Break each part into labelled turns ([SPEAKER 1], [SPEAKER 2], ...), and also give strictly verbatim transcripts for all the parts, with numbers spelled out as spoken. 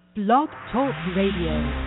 [SPEAKER 1] Blog Talk Radio.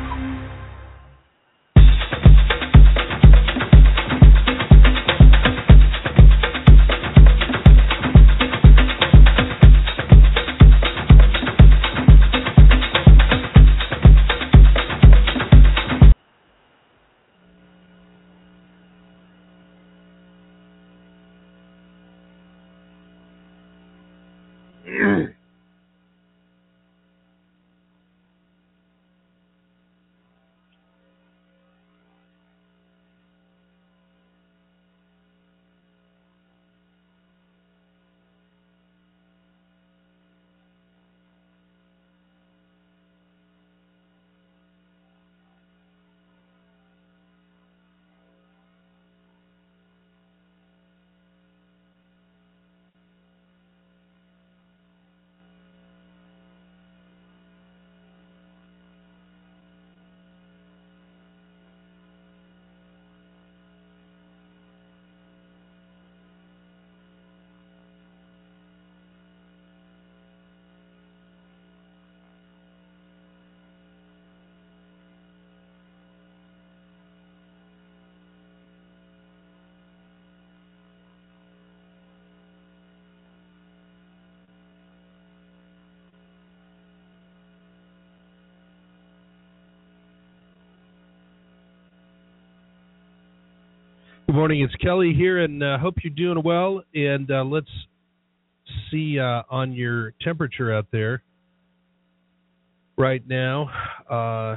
[SPEAKER 2] Good morning. It's Kelly here, and uh, hope you're doing well. And uh, let's see uh, on your temperature out there right now. Uh,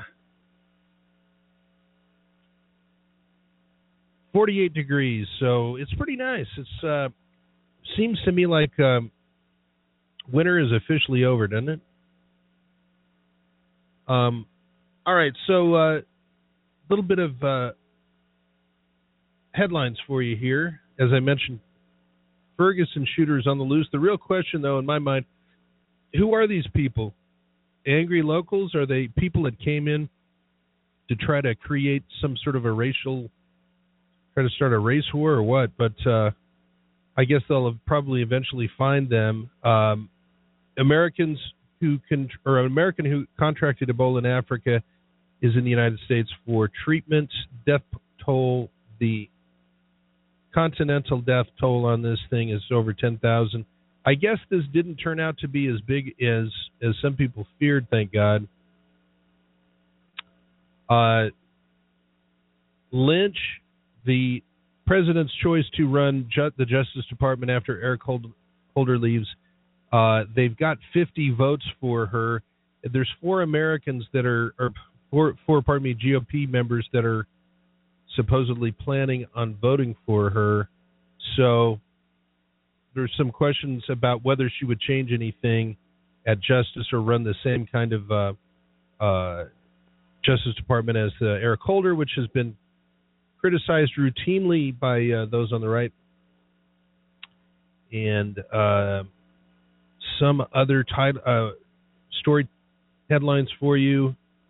[SPEAKER 2] forty-eight degrees, so it's pretty nice. It's uh, seems to me like um, winter is officially over, doesn't it? Um, all right, so a uh, little bit of uh, headlines for you here. As I mentioned, Ferguson shooters on the loose. The real question, though, in my mind, who are these people? Angry locals? Are they people that came in to try to create some sort of a racial, try to start a race war or what? But uh, I guess they'll probably eventually find them. Um, Americans who can, or an American who contracted Ebola in Africa is in the United States for treatment. Death toll, the continental death toll on this thing is over ten thousand. I guess this didn't turn out to be as big as, as some people feared, thank God. Uh, Lynch, the president's choice to run ju- the Justice Department after Eric Hold- Holder leaves, uh, they've got fifty votes for her. There's four Americans that are, or four, four, pardon me, G O P members that are supposedly planning on voting for her. So there's some questions about whether she would change anything at Justice or run the same kind of uh, uh, Justice Department as uh, Eric Holder, which has been criticized routinely by uh, those on the right. And uh, some other tit- uh, story headlines for you.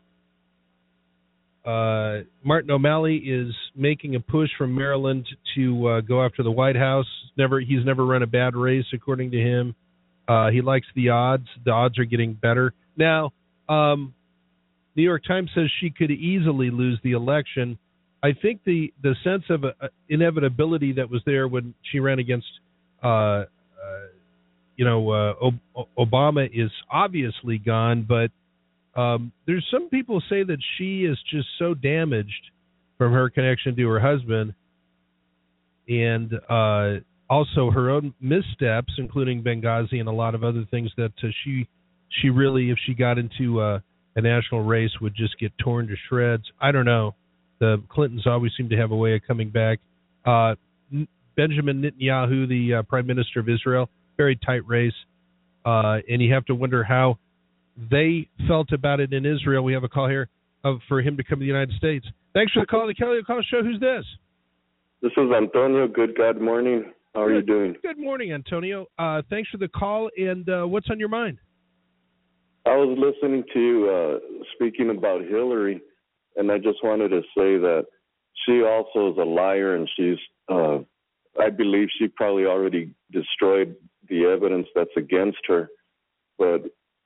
[SPEAKER 2] Uh, Martin O'Malley is making a push from Maryland to uh, go after the White House. Never, he's never run a bad race, according to him. Uh, he likes the odds. The odds are getting better. Now, um, New York Times says she could easily lose the election. I think the, the sense of uh, inevitability that was there when she ran against, uh, uh, you know, uh, o- Obama is obviously gone, but Um, there's some people say that she is just so damaged from her connection to her husband and uh, also her own missteps, including Benghazi and a lot of other things, that uh, she she really, if she got into uh, a national race, would just get torn to shreds. I don't know. The Clintons always seem to have a way of coming back. Uh, Benjamin Netanyahu, the uh, Prime Minister of Israel, very tight race, uh, and you have to wonder how they felt about it in Israel. We have a call here of, for him to come to the United States. Thanks for the call, the Kelly O'Connell Show. Who's this?
[SPEAKER 3] This is Antonio. Good God morning. How are
[SPEAKER 2] good,
[SPEAKER 3] you doing?
[SPEAKER 2] Good morning, Antonio. Uh, thanks for the call, and uh, what's on your mind?
[SPEAKER 3] I was listening to you uh, speaking about Hillary, and I just wanted to say that she also is a liar, and she's, uh, I believe she probably already destroyed the evidence that's against her. But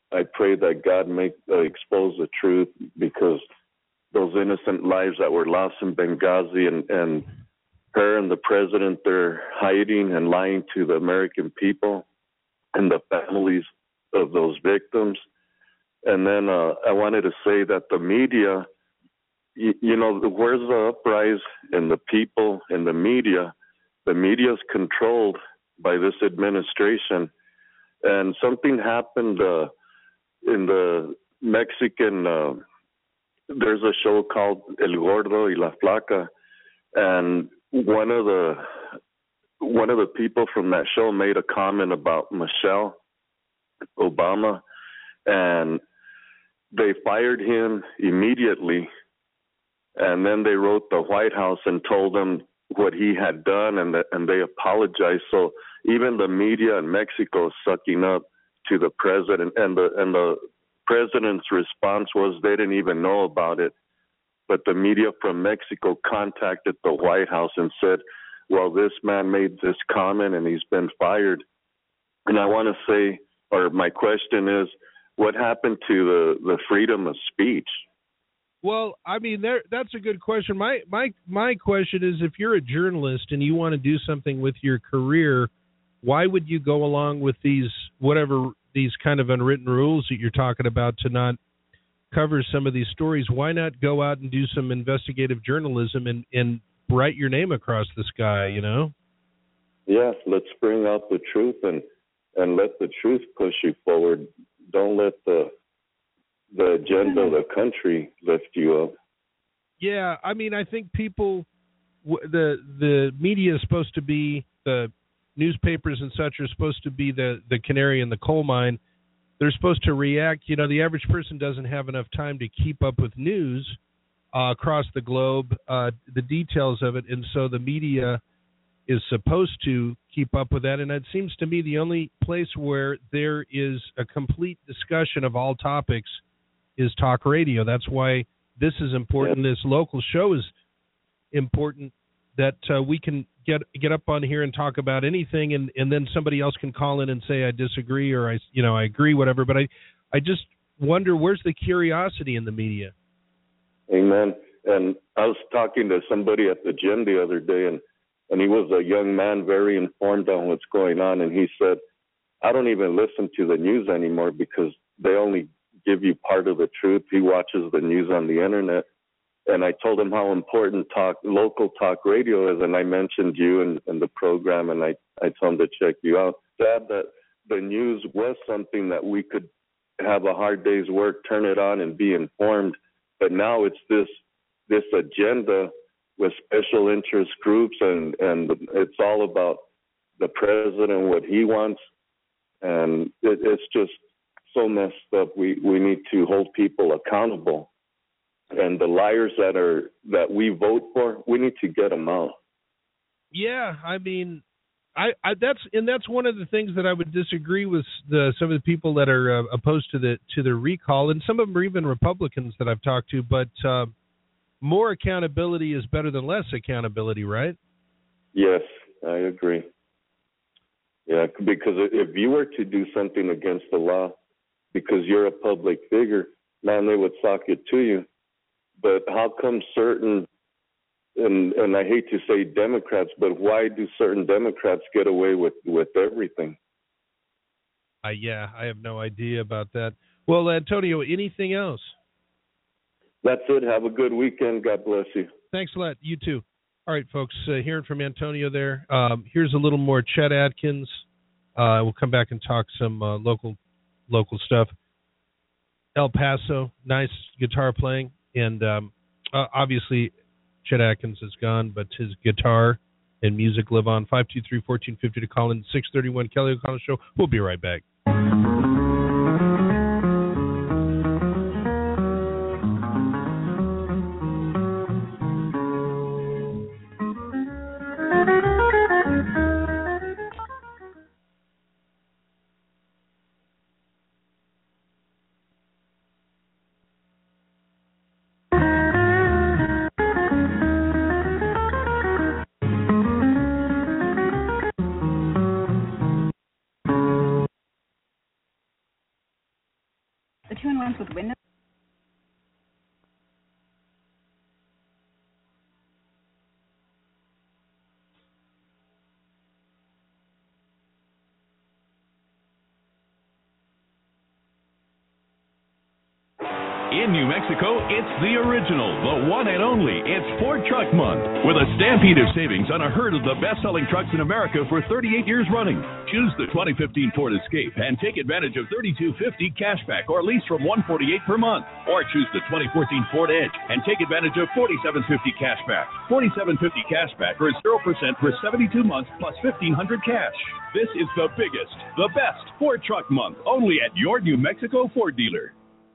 [SPEAKER 3] I pray that God make uh, expose the truth, because those innocent lives that were lost in Benghazi, and, and her and the president, they're hiding and lying to the American people and the families of those victims. And then uh, I wanted to say that the media, you, you know, where's the uprise in the people in the media? The media is controlled by this administration. And something happened uh, in the Mexican, uh, there's a show called El Gordo y la Flaca, and one of the one of the people from that show made a comment about Michelle Obama, and they fired him immediately. And then they wrote the White House and told them what he had done, and that, and they apologized. So even the media in Mexico is sucking up to the president, and the and the president's response was they didn't even know about it. But the media from Mexico contacted the White House and said, well, this man made this comment and he's been fired. And I want to say, or my question is, what happened to the, the freedom of speech?
[SPEAKER 2] Well, I mean, there, that's a good question. My my my question is, if you're a journalist and you want to do something with your career, why would you go along with these whatever these kind of unwritten rules that you're talking about to not cover some of these stories? Why not go out and do some investigative journalism and, and write your name across the sky, you know?
[SPEAKER 3] Yes, let's bring out the truth and, and let the truth push you forward. Don't let the the agenda of the country lift you up.
[SPEAKER 2] Yeah, I mean, I think people, the the media is supposed to be, the newspapers and such are supposed to be the, the canary in the coal mine. They're supposed to react. You know, the average person doesn't have enough time to keep up with news uh, across the globe, uh, the details of it, and so the media is supposed to keep up with that. And it seems to me the only place where there is a complete discussion of all topics is talk radio. That's why this is important. This local show is important, that uh, we can get get up on here and talk about anything, and, and then somebody else can call in and say I disagree, or I you know I agree, whatever. But I I just wonder, where's the curiosity in the media?
[SPEAKER 3] Amen. And I was talking to somebody at the gym the other day, and and he was a young man, very informed on what's going on, and he said, I don't even listen to the news anymore because they only give you part of the truth. He watches the news on the internet. And I told him how important talk, local talk radio is, and I mentioned you and, and the program, and I, I told him to check you out. Sad that the news was something that we could have a hard day's work, turn it on, and be informed. But now it's this this agenda with special interest groups, and, and it's all about the president, what he wants, and it, it's just so messed up. We we need to hold people accountable. And the liars that are that we vote for, we need to get them out.
[SPEAKER 2] Yeah, I mean, I, I that's and that's one of the things that I would disagree with the some of the people that are uh, opposed to the to the recall, and some of them are even Republicans that I've talked to. But uh, more accountability is better than less accountability, right?
[SPEAKER 3] Yes, I agree. Yeah, because if you were to do something against the law, because you're a public figure, man, they would sock it to you. But how come certain, and and I hate to say Democrats, but why do certain Democrats get away with, with everything?
[SPEAKER 2] Uh, yeah, I have no idea about that. Well, Antonio, anything else?
[SPEAKER 3] That's it. Have a good weekend. God bless you.
[SPEAKER 2] Thanks a lot. You too. All right, folks, uh, hearing from Antonio there. Um, here's a little more Chet Atkins. Uh, we'll come back and talk some uh, local local stuff. El Paso, nice guitar playing. And um, uh, obviously, Chet Atkins is gone, but his guitar and music live on. five two three, one four five zero to call in. six thirty-one Kelly O'Connell Show. We'll be right back.
[SPEAKER 4] phones with Windows.
[SPEAKER 5] In New Mexico, it's the original, the one and only. It's Ford Truck Month, with a stampede of savings on a herd of the best-selling trucks in America for thirty-eight years running. Choose the twenty fifteen Ford Escape and take advantage of thirty-two fifty cashback or lease from one forty-eight per month. Or choose the twenty fourteen Ford Edge and take advantage of forty-seven fifty cashback. forty-seven fifty cashback or zero percent for seventy-two months plus fifteen hundred cash. This is the biggest, the best Ford Truck Month, only at your New Mexico Ford dealer.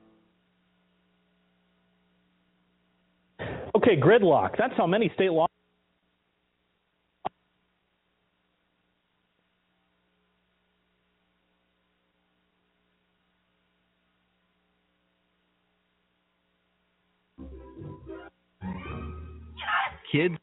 [SPEAKER 6] Okay, gridlock. That's how many state laws.
[SPEAKER 2] Kids.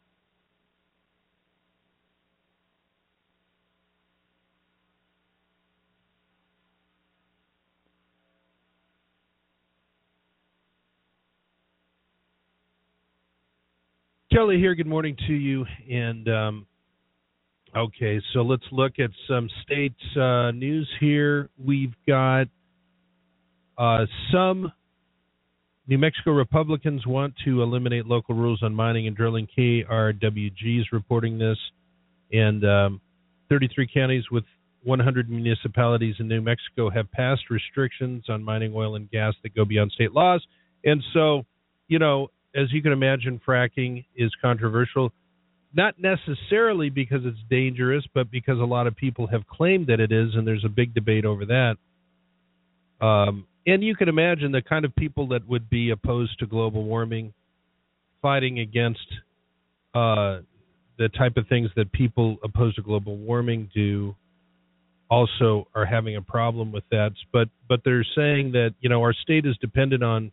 [SPEAKER 2] Kelly here. Good morning to you. And um, okay, so let's look at some state uh, news here. We've got uh, some New Mexico Republicans want to eliminate local rules on mining and drilling. K R W G is reporting this. And um, thirty-three counties with one hundred municipalities in New Mexico have passed restrictions on mining oil and gas that go beyond state laws. And so, you know, as you can imagine, fracking is controversial, not necessarily because it's dangerous, but because a lot of people have claimed that it is, and there's a big debate over that. Um, and you can imagine the kind of people that would be opposed to global warming, fighting against uh, the type of things that people opposed to global warming do, also are having a problem with that. But but they're saying that, you know, our state is dependent on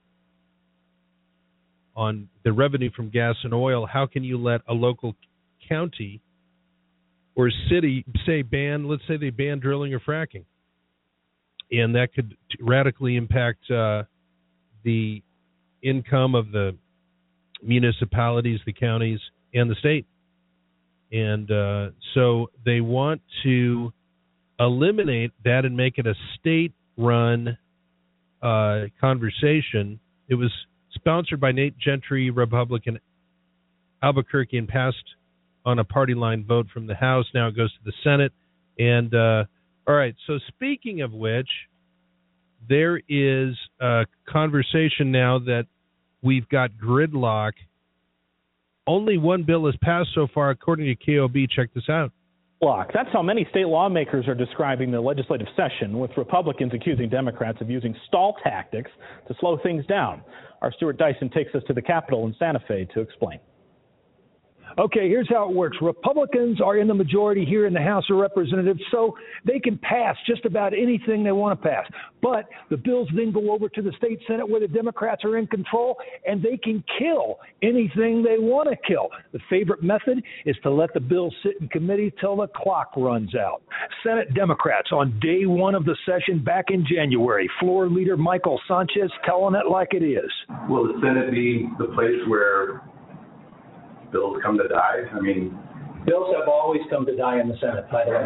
[SPEAKER 2] on the revenue from gas and oil. How can you let a local county or city say ban, let's say they ban drilling or fracking? And that could radically impact uh, the income of the municipalities, the counties, and the state. And uh, so they want to eliminate that and make it a state-run uh, conversation. It was sponsored by Nate Gentry, Republican, Albuquerque, and passed on a party line vote from the House. Now it goes to the Senate. And, uh, all right, so speaking of which, there is a conversation now that we've got gridlock. Only one bill has passed so far, according to K O B. Check this out.
[SPEAKER 6] That's how many state lawmakers are describing the legislative session, with Republicans accusing Democrats of using stall tactics to slow things down. Our Stuart Dyson takes us to the Capitol in Santa Fe to explain.
[SPEAKER 7] Okay, here's how it works. Republicans are in the majority here in the House of Representatives, so they can pass just about anything they want to pass. But the bills then go over to the state Senate where the Democrats are in control, and they can kill anything they want to kill. The favorite method is to let the bill sit in committee till the clock runs out. Senate Democrats on day one of the session back in January, Floor Leader Michael Sanchez telling it like it is.
[SPEAKER 8] Will the Senate be the place where bills come to die? I mean,
[SPEAKER 9] bills have always come to die in the Senate, by the way.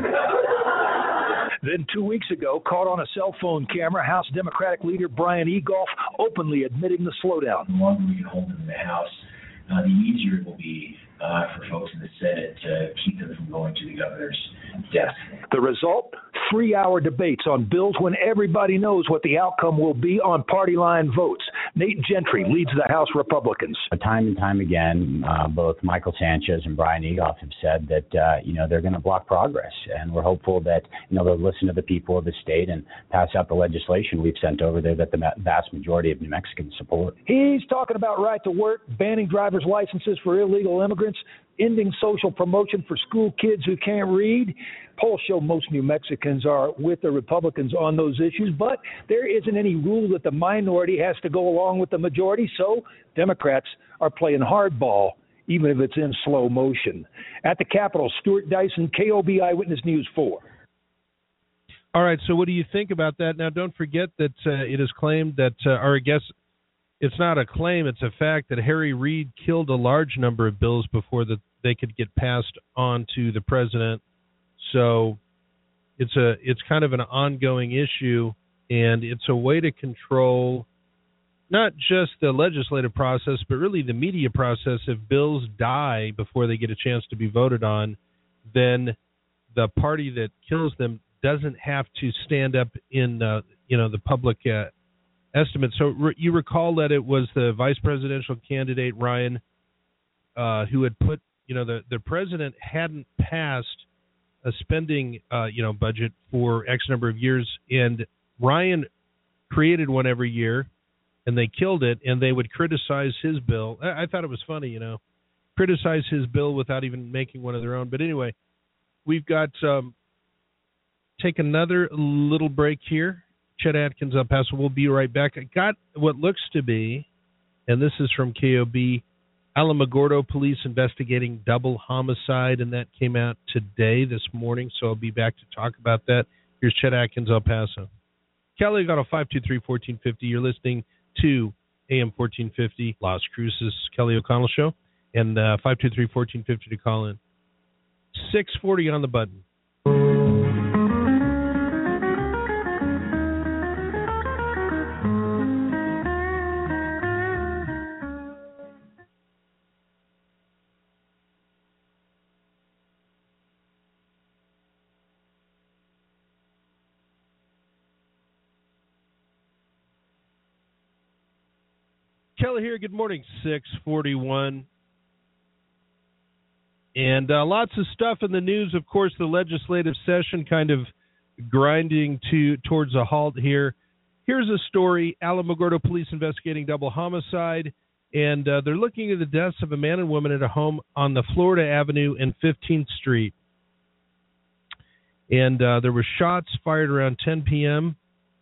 [SPEAKER 7] Then two weeks ago, caught on a cell phone camera, House Democratic leader Brian Egolf openly admitting the slowdown.
[SPEAKER 9] The longer we can hold them in the House, uh, the easier it will be uh, for folks in the Senate to keep them from going to the governor's desk.
[SPEAKER 7] The result? Three-hour debates on bills when everybody knows what the outcome will be on party line votes. Nate Gentry leads the House Republicans.
[SPEAKER 10] Time and time again, uh, both Michael Sanchez and Brian Egolf have said that, uh, you know, they're going to block progress. And we're hopeful that, you know, they'll listen to the people of the state and pass out the legislation we've sent over there that the vast majority of New Mexicans support.
[SPEAKER 7] He's talking about right to work, banning driver's licenses for illegal immigrants, ending social promotion for school kids who can't read. Polls show most New Mexicans are with the Republicans on those issues, but there isn't any rule that the minority has to go along with the majority, so Democrats are playing hardball, even if it's in slow motion. At the Capitol, Stuart Dyson, K O B Eyewitness News four.
[SPEAKER 2] All right, so what do you think about that? Now, don't forget that uh, it is claimed that, uh, or I guess it's not a claim, it's a fact that Harry Reid killed a large number of bills before that they could get passed on to the president. So it's a it's kind of an ongoing issue, and it's a way to control not just the legislative process, but really the media process. If bills die before they get a chance to be voted on, then the party that kills them doesn't have to stand up in uh, you know the public uh, estimate. So re- you recall that it was the vice presidential candidate Ryan uh, who had put you know the the president hadn't passed a spending uh, you know budget for X number of years, and Ryan created one every year. And they killed it, and they would criticize his bill. I, I thought it was funny, you know, criticize his bill without even making one of their own. But anyway, we've got um, take another little break here. Chet Atkins, El Paso. We'll be right back. I got what looks to be, and this is from K O B, Alamogordo police investigating double homicide, and that came out today, this morning. So I'll be back to talk about that. Here's Chet Atkins, El Paso. Kelly got a five two three, one four five zero. You're listening to A M fourteen fifty, Las Cruces, Kelly O'Connell Show, and uh, five two three, one four five zero to call in. six forty on the button. Kelly here. Good morning. six forty-one. And uh, lots of stuff in the news. Of course, the legislative session kind of grinding to towards a halt here. Here's a story. Alamogordo police investigating double homicide. And uh, they're looking at the deaths of a man and woman at a home on the Florida Avenue and fifteenth Street. And uh, there were shots fired around ten p.m.,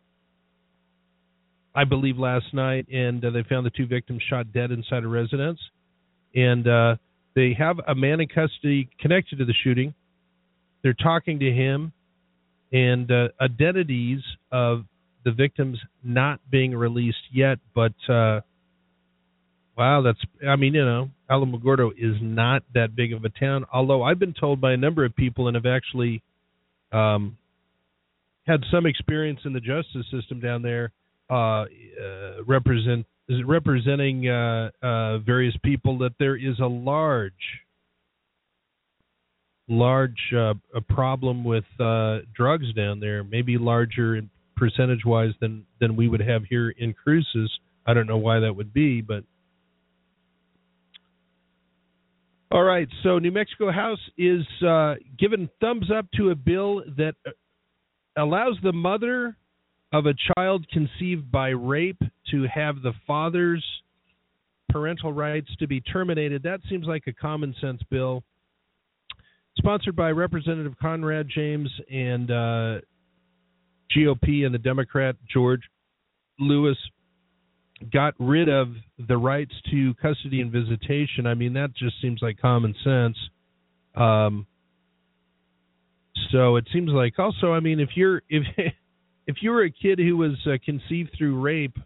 [SPEAKER 2] I believe, last night, and uh, they found the two victims shot dead inside a residence. And uh, they have a man in custody connected to the shooting. They're talking to him, and uh, identities of the victims not being released yet. But, uh, wow, that's, I mean, you know, Alamogordo is not that big of a town, although I've been told by a number of people and have actually um, had some experience in the justice system down there, Uh, uh, represent representing uh, uh, various people, that there is a large, large uh, a problem with uh, drugs down there. Maybe larger percentage-wise than than we would have here in Cruces. I don't know why that would be, but all right. So New Mexico House is uh, giving thumbs up to a bill that allows the mother of a child conceived by rape to have the father's parental rights to be terminated. That seems like a common sense bill. Sponsored by Representative Conrad James and uh, G O P and the Democrat George Lewis got rid of the rights to custody and visitation. I mean, that just seems like common sense. Um, so it seems like also, I mean, if you're if If you were a kid who was uh, conceived through rape,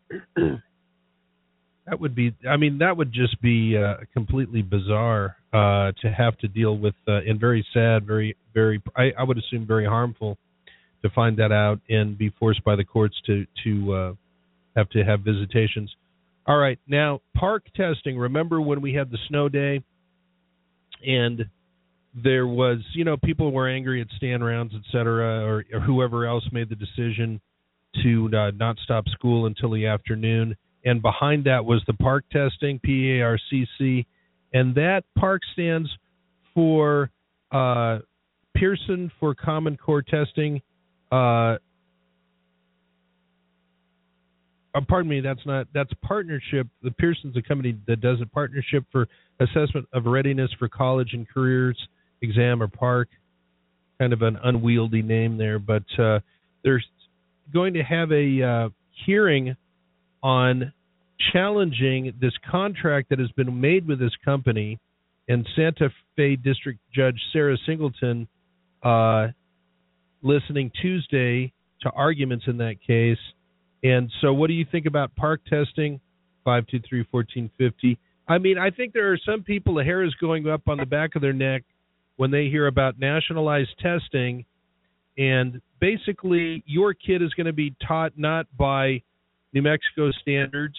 [SPEAKER 2] that would be, I mean, that would just be uh, completely bizarre uh, to have to deal with, uh, and very sad, very, very, I, I would assume very harmful to find that out and be forced by the courts to, to uh, have to have visitations. All right, now, park testing. Remember when we had the snow day and there was, you know, people were angry at Stan Rounds, et cetera, or, or whoever else made the decision to uh, not stop school until the afternoon. And behind that was the park testing, P A R C C. And that park stands for uh, Pearson for Common Core Testing. Uh, uh, pardon me, that's not, that's partnership. The Pearson's a company that does a partnership for assessment of readiness for college and careers exam, or park, kind of an unwieldy name there, but uh, they're going to have a uh, hearing on challenging this contract that has been made with this company, and Santa Fe District Judge Sarah Singleton uh, listening Tuesday to arguments in that case. And so what do you think about park testing? five two three, one four five zero. I mean, I think there are some people, the hair is going up on the back of their neck when they hear about nationalized testing. And basically, your kid is going to be taught not by New Mexico standards,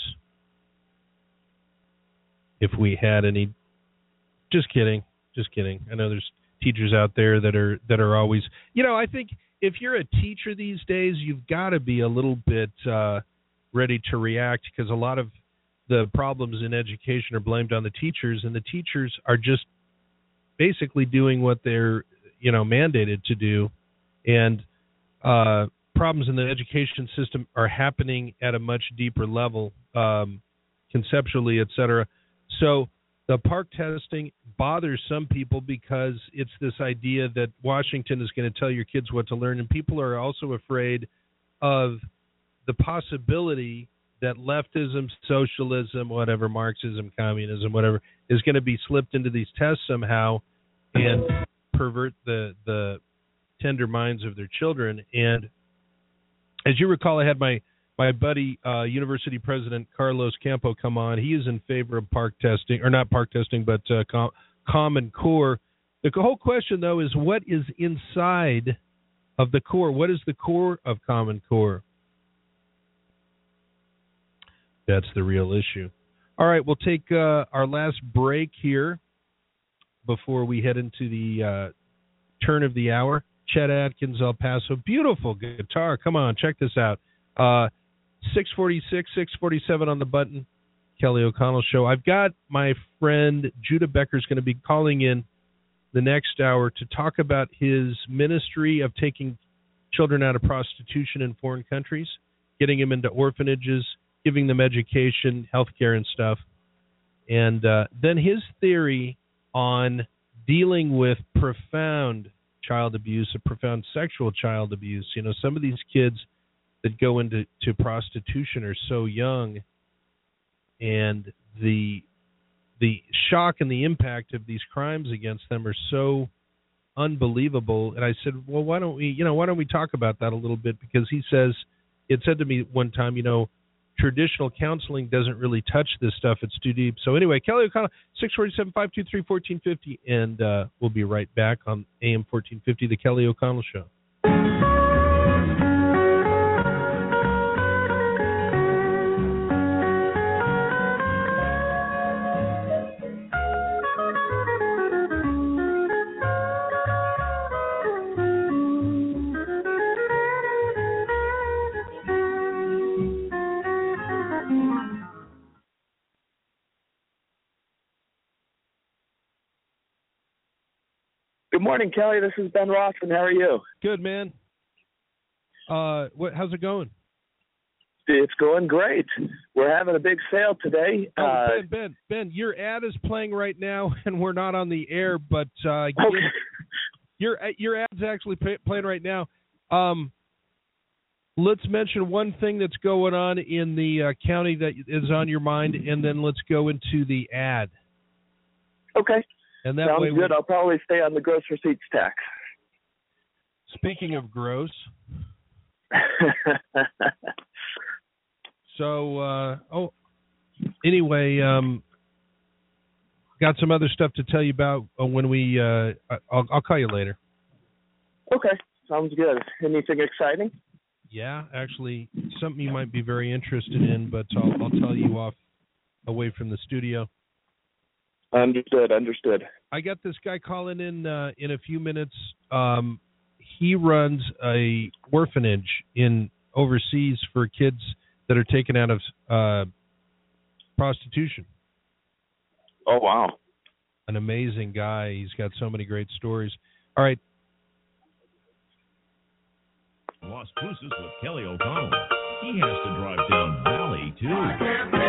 [SPEAKER 2] if we had any. Just kidding. Just kidding. I know there's teachers out there that are that are always, you know, I think if you're a teacher these days, you've got to be a little bit uh, ready to react, because a lot of the problems in education are blamed on the teachers, and the teachers are just basically doing what they're, you know, mandated to do. And uh, problems in the education system are happening at a much deeper level, um, conceptually, et cetera. So the park testing bothers some people because it's this idea that Washington is going to tell your kids what to learn. And people are also afraid of the possibility that leftism, socialism, whatever, Marxism, communism, whatever, is going to be slipped into these tests somehow and pervert the the tender minds of their children. And as you recall, I had my my buddy, uh, University President Carlos Campo, come on. He is in favor of park testing, or not park testing, but uh, com- Common Core. The whole question, though, is what is inside of the core? What is the core of Common Core? That's the real issue. All right, we'll take uh, our last break here before we head into the uh, turn of the hour. Chet Atkins, El Paso. Beautiful guitar. Come on, check this out. Uh, six forty-six, six forty-seven on the button. Kelly O'Connell Show. I've got my friend Judah Becker's going to be calling in the next hour to talk about his ministry of taking children out of prostitution in foreign countries, getting them into orphanages, giving them education, health care, and stuff. And uh, then his theory on dealing with profound child abuse, or profound sexual child abuse. You know, some of these kids that go into to prostitution are so young, and the the shock and the impact of these crimes against them are so unbelievable. And I said, well, why don't we, you know, why don't we talk about that a little bit? Because he says, it said to me one time, you know, traditional counseling doesn't really touch this stuff. It's too deep. So anyway, Kelly O'Connell, six four seven, five two three, one four five zero, and uh, we'll be right back on A M fourteen fifty, The Kelly O'Connell Show.
[SPEAKER 4] Good morning, Kelly. This is Ben Ross, and how are you?
[SPEAKER 2] Good, man. Uh, what? How's it going?
[SPEAKER 4] It's going great. We're having a big sale today.
[SPEAKER 2] Oh,
[SPEAKER 4] uh,
[SPEAKER 2] Ben, Ben, Ben, your ad is playing right now, and we're not on the air, but uh,
[SPEAKER 4] okay.
[SPEAKER 2] your your ad's actually pay, playing right now. Um, let's mention one thing that's going on in the uh, county that is on your mind, and then let's go into the ad.
[SPEAKER 4] Okay.
[SPEAKER 2] And that
[SPEAKER 4] Sounds
[SPEAKER 2] way
[SPEAKER 4] good.
[SPEAKER 2] we...
[SPEAKER 4] I'll probably stay on the gross receipts tax.
[SPEAKER 2] Speaking of gross, so uh, oh, anyway, um, got some other stuff to tell you about uh, when we. Uh, I'll, I'll call you later.
[SPEAKER 4] Okay, sounds good. Anything exciting?
[SPEAKER 2] Yeah, actually, something you might be very interested in, but I'll, I'll tell you off away from the studio.
[SPEAKER 4] Understood, understood.
[SPEAKER 2] I got this guy calling in uh, in a few minutes. Um, he runs a orphanage in overseas for kids that are taken out of uh, prostitution.
[SPEAKER 4] Oh, wow.
[SPEAKER 2] An amazing guy. He's got so many great stories. All right.
[SPEAKER 11] Las Cruces with Kelly O'Connell. He has to drive down Valley, too.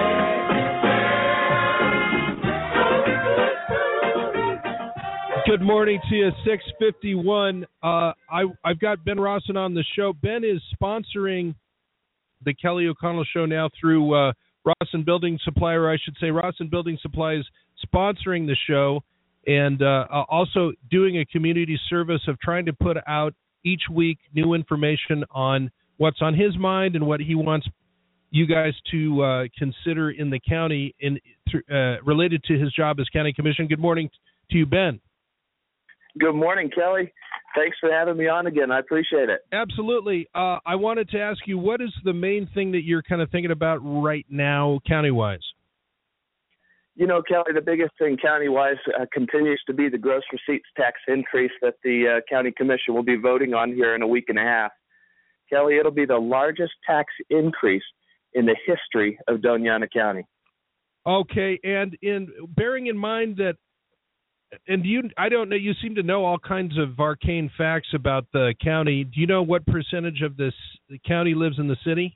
[SPEAKER 2] Good morning to you, six fifty-one. Uh, I, I've got Ben Rosson on the show. Ben is sponsoring the Kelly O'Connell Show now through uh, Rosson Building Supply, or I should say Rosson Building Supply is sponsoring the show, and uh, also doing a community service of trying to put out each week new information on what's on his mind and what he wants you guys to uh, consider in the county in uh, related to his job as county commissioner. Good morning to you, Ben.
[SPEAKER 4] Good morning, Kelly. Thanks for having me on again. I appreciate it.
[SPEAKER 2] Absolutely. Uh, I wanted to ask you, what is the main thing that you're kind of thinking about right now, county-wise?
[SPEAKER 4] You know, Kelly, the biggest thing county-wise uh, continues to be the gross receipts tax increase that the uh, county commission will be voting on here in a week and a half. Kelly, it'll be the largest tax increase in the history of Doñana County.
[SPEAKER 2] Okay, and in bearing in mind that, and you, I don't know, you seem to know all kinds of arcane facts about the county. Do you know what percentage of this the county lives in the city?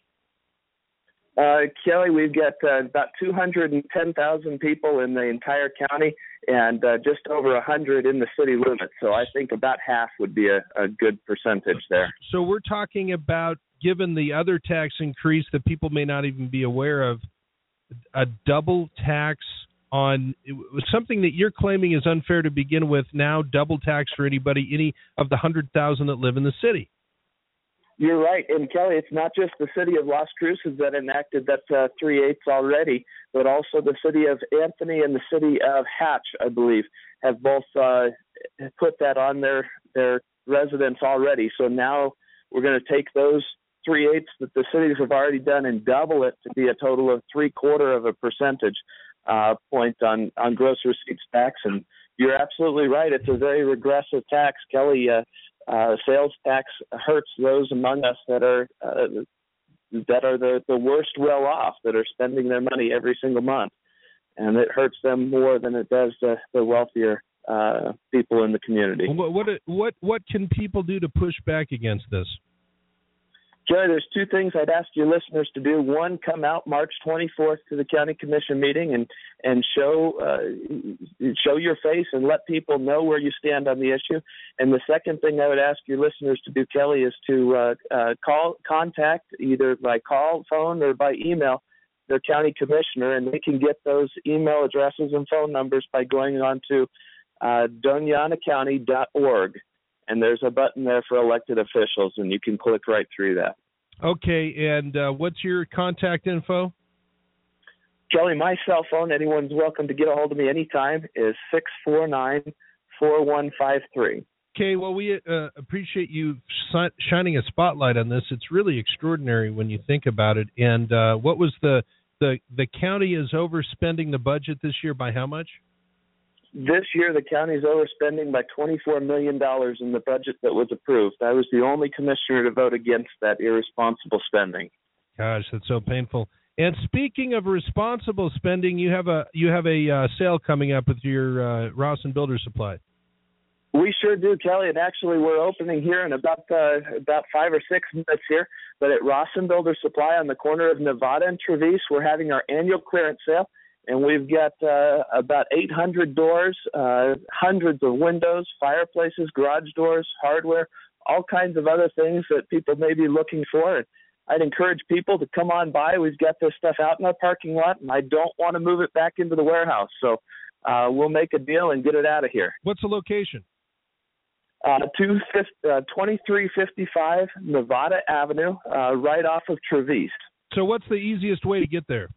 [SPEAKER 4] Uh, Kelly, we've got uh, about two hundred ten thousand people in the entire county and uh, just over one hundred in the city limits. So I think about half would be a, a good percentage there.
[SPEAKER 2] So we're talking about, given the other tax increase that people may not even be aware of, a double tax on something that you're claiming is unfair to begin with, now double tax for anybody, any of the one hundred thousand that live in the city.
[SPEAKER 4] You're right. And, Kelly, it's not just the city of Las Cruces that enacted that uh, three-eighths already, but also the city of Anthony and the city of Hatch, I believe, have both uh, put that on their, their residents already. So now we're going to take those three-eighths that the cities have already done and double it to be a total of three-quarter of a percentage uh, point on, on gross receipts tax. And you're absolutely right. It's a very regressive tax, Kelly. Uh, Uh, sales tax hurts those among us that are uh, that are the, the worst well off, that are spending their money every single month, and it hurts them more than it does the, the wealthier uh, people in the community.
[SPEAKER 2] What, what what what can people do to push back against this?
[SPEAKER 4] Jerry, there's two things I'd ask your listeners to do. One, come out March twenty-fourth to the county commission meeting and and show uh, show your face and let people know where you stand on the issue. And the second thing I would ask your listeners to do, Kelly, is to uh, uh, call contact either by call, phone, or by email their county commissioner, and they can get those email addresses and phone numbers by going on to uh, doñana county dot org. And there's a button there for elected officials, and you can click right through that.
[SPEAKER 2] Okay, and uh, what's your contact info?
[SPEAKER 4] Kelly, my cell phone, anyone's welcome to get a hold of me anytime, is six four nine, four one five three.
[SPEAKER 2] Okay, well, we uh, appreciate you si- shining a spotlight on this. It's really extraordinary when you think about it. And uh, what was the, the, the county is overspending the budget this year by how much?
[SPEAKER 4] This year, the county is overspending by twenty-four million dollars in the budget that was approved. I was the only commissioner to vote against that irresponsible spending.
[SPEAKER 2] Gosh, that's so painful. And speaking of responsible spending, you have a you have a uh, sale coming up with your uh, Rawson Builder Supply.
[SPEAKER 4] We sure do, Kelly. And actually, we're opening here in about uh, about five or six minutes here. But at Rawson Builder Supply on the corner of Nevada and Travis, we're having our annual clearance sale. And we've got uh, about eight hundred doors, uh, hundreds of windows, fireplaces, garage doors, hardware, all kinds of other things that people may be looking for. And I'd encourage people to come on by. We've got this stuff out in our parking lot, and I don't want to move it back into the warehouse. So uh, we'll make a deal and get it out of here.
[SPEAKER 2] What's the location?
[SPEAKER 4] Uh, twenty-three fifty-five Nevada Avenue, uh, right off of Travis.
[SPEAKER 2] So what's the easiest way to get there?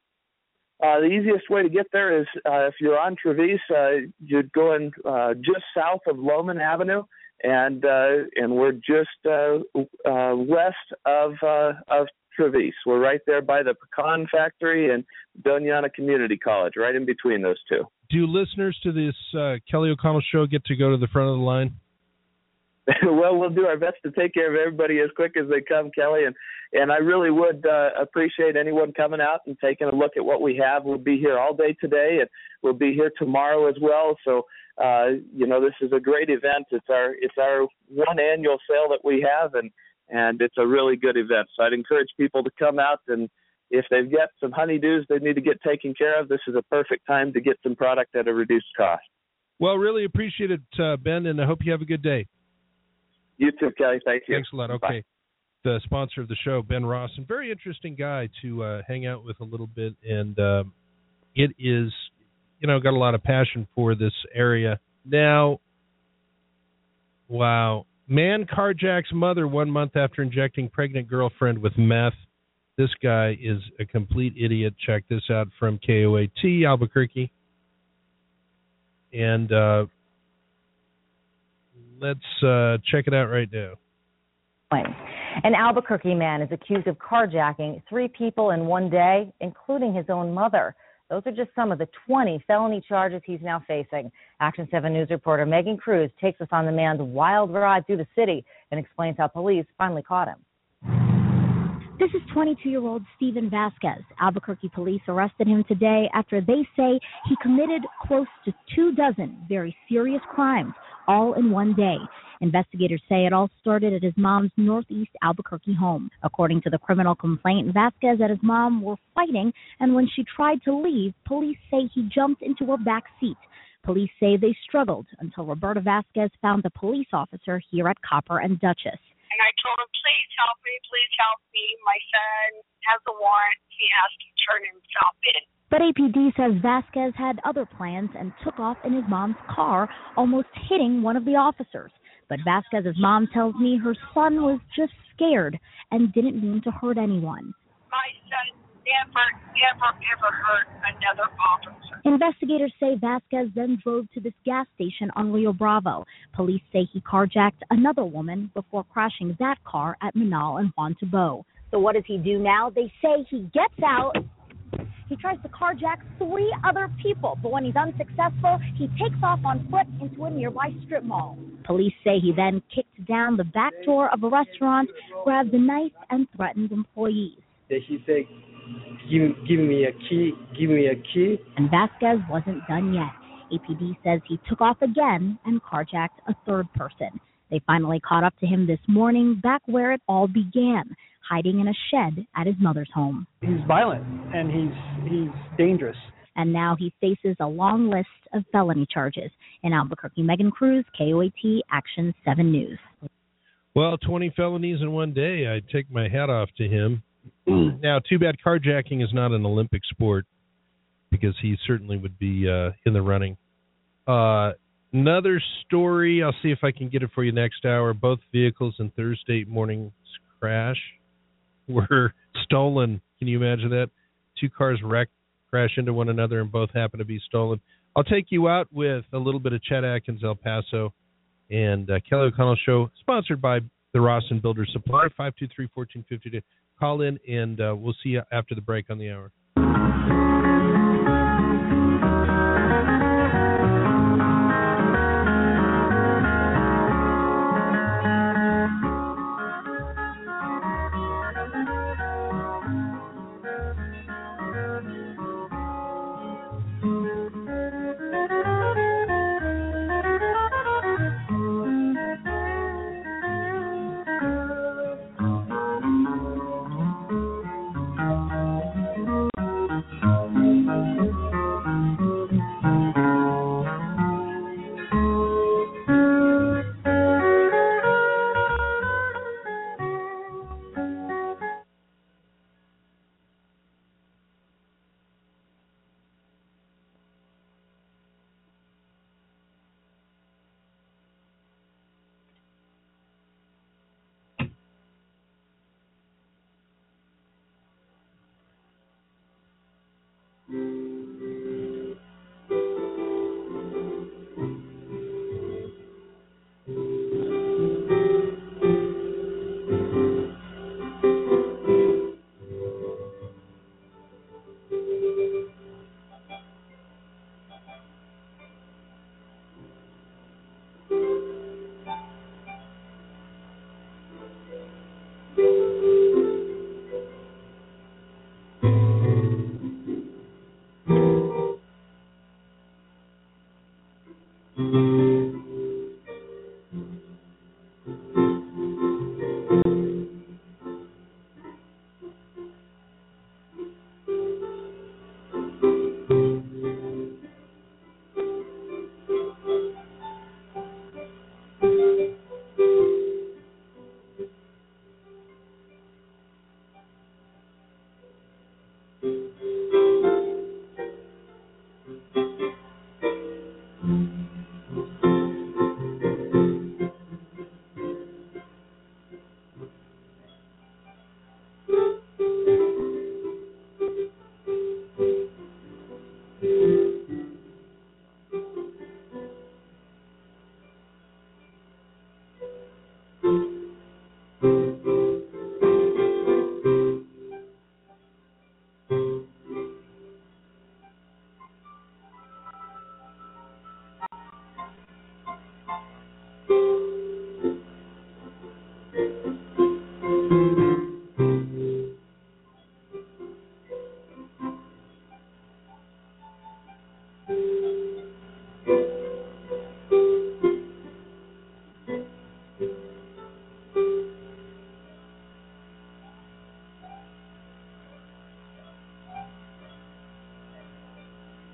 [SPEAKER 4] Uh, the easiest way to get there is uh, if you're on Travis, uh, you're going uh, just south of Loman Avenue, and uh, and we're just uh, uh, west of uh, of Travis. We're right there by the pecan factory and Doñana Community College, right in between those two.
[SPEAKER 2] Do listeners to this uh, Kelly O'Connell show get to go to the front of the line?
[SPEAKER 4] Well, we'll do our best to take care of everybody as quick as they come, Kelly, and and I really would uh, appreciate anyone coming out and taking a look at what we have. We'll be here all day today, and we'll be here tomorrow as well. So, uh, you know, this is a great event. It's our it's our one annual sale that we have, and and it's a really good event. So I'd encourage people to come out, and if they've got some honeydews they need to get taken care of, this is a perfect time to get some product at a reduced cost.
[SPEAKER 2] Well, really appreciate it, uh, Ben, and I hope you have a good day.
[SPEAKER 4] You too, Kelly. Thank you.
[SPEAKER 2] Thanks a lot. Okay. Bye. The sponsor of the show, Ben Rawson, very interesting guy to uh, hang out with a little bit, and um, it is, you know, got a lot of passion for this area. Now, wow, Man carjacks mother one month after injecting pregnant girlfriend with meth. This guy is a complete idiot. Check this out from K O A T Albuquerque. And uh, let's uh, check it out right now.
[SPEAKER 12] An Albuquerque man is accused of carjacking three people in one day, including his own mother. Those are just some of the twenty felony charges he's now facing. Action seven News reporter Megan Cruz takes us on the man's wild ride through the city and explains how police finally caught him.
[SPEAKER 13] This is twenty-two-year-old Steven Vasquez. Albuquerque police arrested him today after they say he committed close to two dozen very serious crimes, all in one day. Investigators say it all started at his mom's northeast Albuquerque home. According to the criminal complaint, Vasquez and his mom were fighting, and when she tried to leave, police say he jumped into her back seat. Police say they struggled until Roberta Vasquez found a police officer here at Copper and Dutchess.
[SPEAKER 14] And I told him, please help me, please help me. My son has a warrant. He has to turn himself in.
[SPEAKER 13] But A P D says Vasquez had other plans and took off in his mom's car, almost hitting one of the officers. But Vasquez's mom tells me her son was just scared and didn't mean to hurt anyone.
[SPEAKER 14] My son never, ever, ever hurt another officer.
[SPEAKER 13] Investigators say Vasquez then drove to this gas station on Rio Bravo. Police say he carjacked another woman before crashing that car at Manal and Juan Tabo. So what does he do now? They say he gets out. He tries to carjack three other people, but when he's unsuccessful, he takes off on foot into a nearby strip mall. Police say he then kicked down the back door of a restaurant, grabbed a knife, and threatened employees.
[SPEAKER 15] He said, give, give me a key, give me a key.
[SPEAKER 13] And Vasquez wasn't done yet. A P D says he took off again and carjacked a third person. They finally caught up to him this morning, back where it all began, hiding in a shed at his mother's home.
[SPEAKER 16] He's violent and he's he's dangerous.
[SPEAKER 13] And now he faces a long list of felony charges. In Albuquerque, Megan Cruz, K O A T, Action seven News.
[SPEAKER 2] Well, twenty felonies in one day. I take my hat off to him. Now, too bad carjacking is not an Olympic sport, because he certainly would be uh, in the running. Uh, another story, I'll see if I can get it for you next hour. Both vehicles in Thursday morning's crash were stolen. Can you imagine that? Two cars wrecked, crash into one another, and both happen to be stolen. I'll take you out with a little bit of Chet Atkins, El Paso, and uh, Kelly O'Connell Show, sponsored by the Rawson Builder Supply, five two three, one four five zero. Call in, and uh, we'll see you after the break on the hour.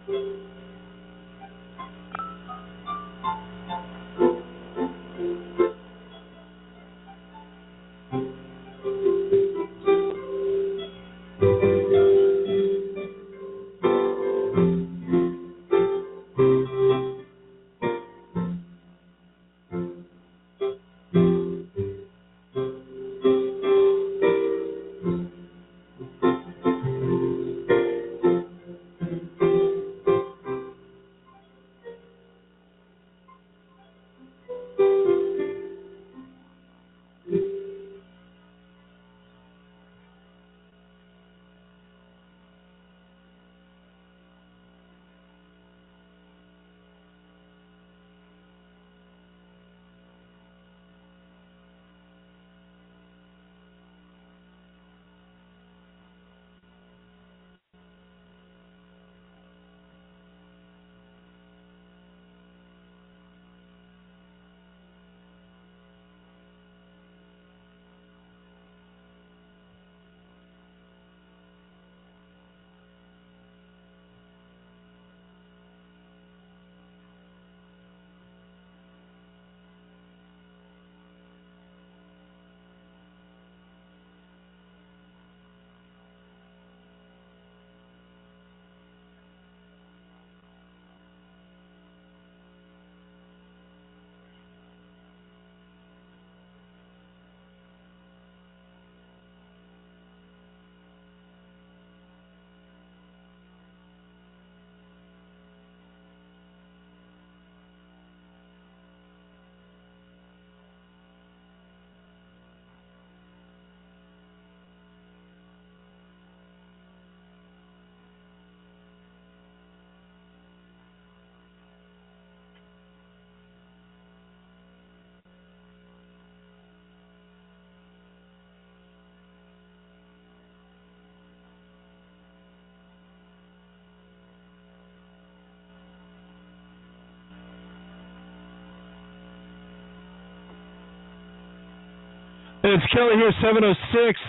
[SPEAKER 2] It's Kelly here, seven oh six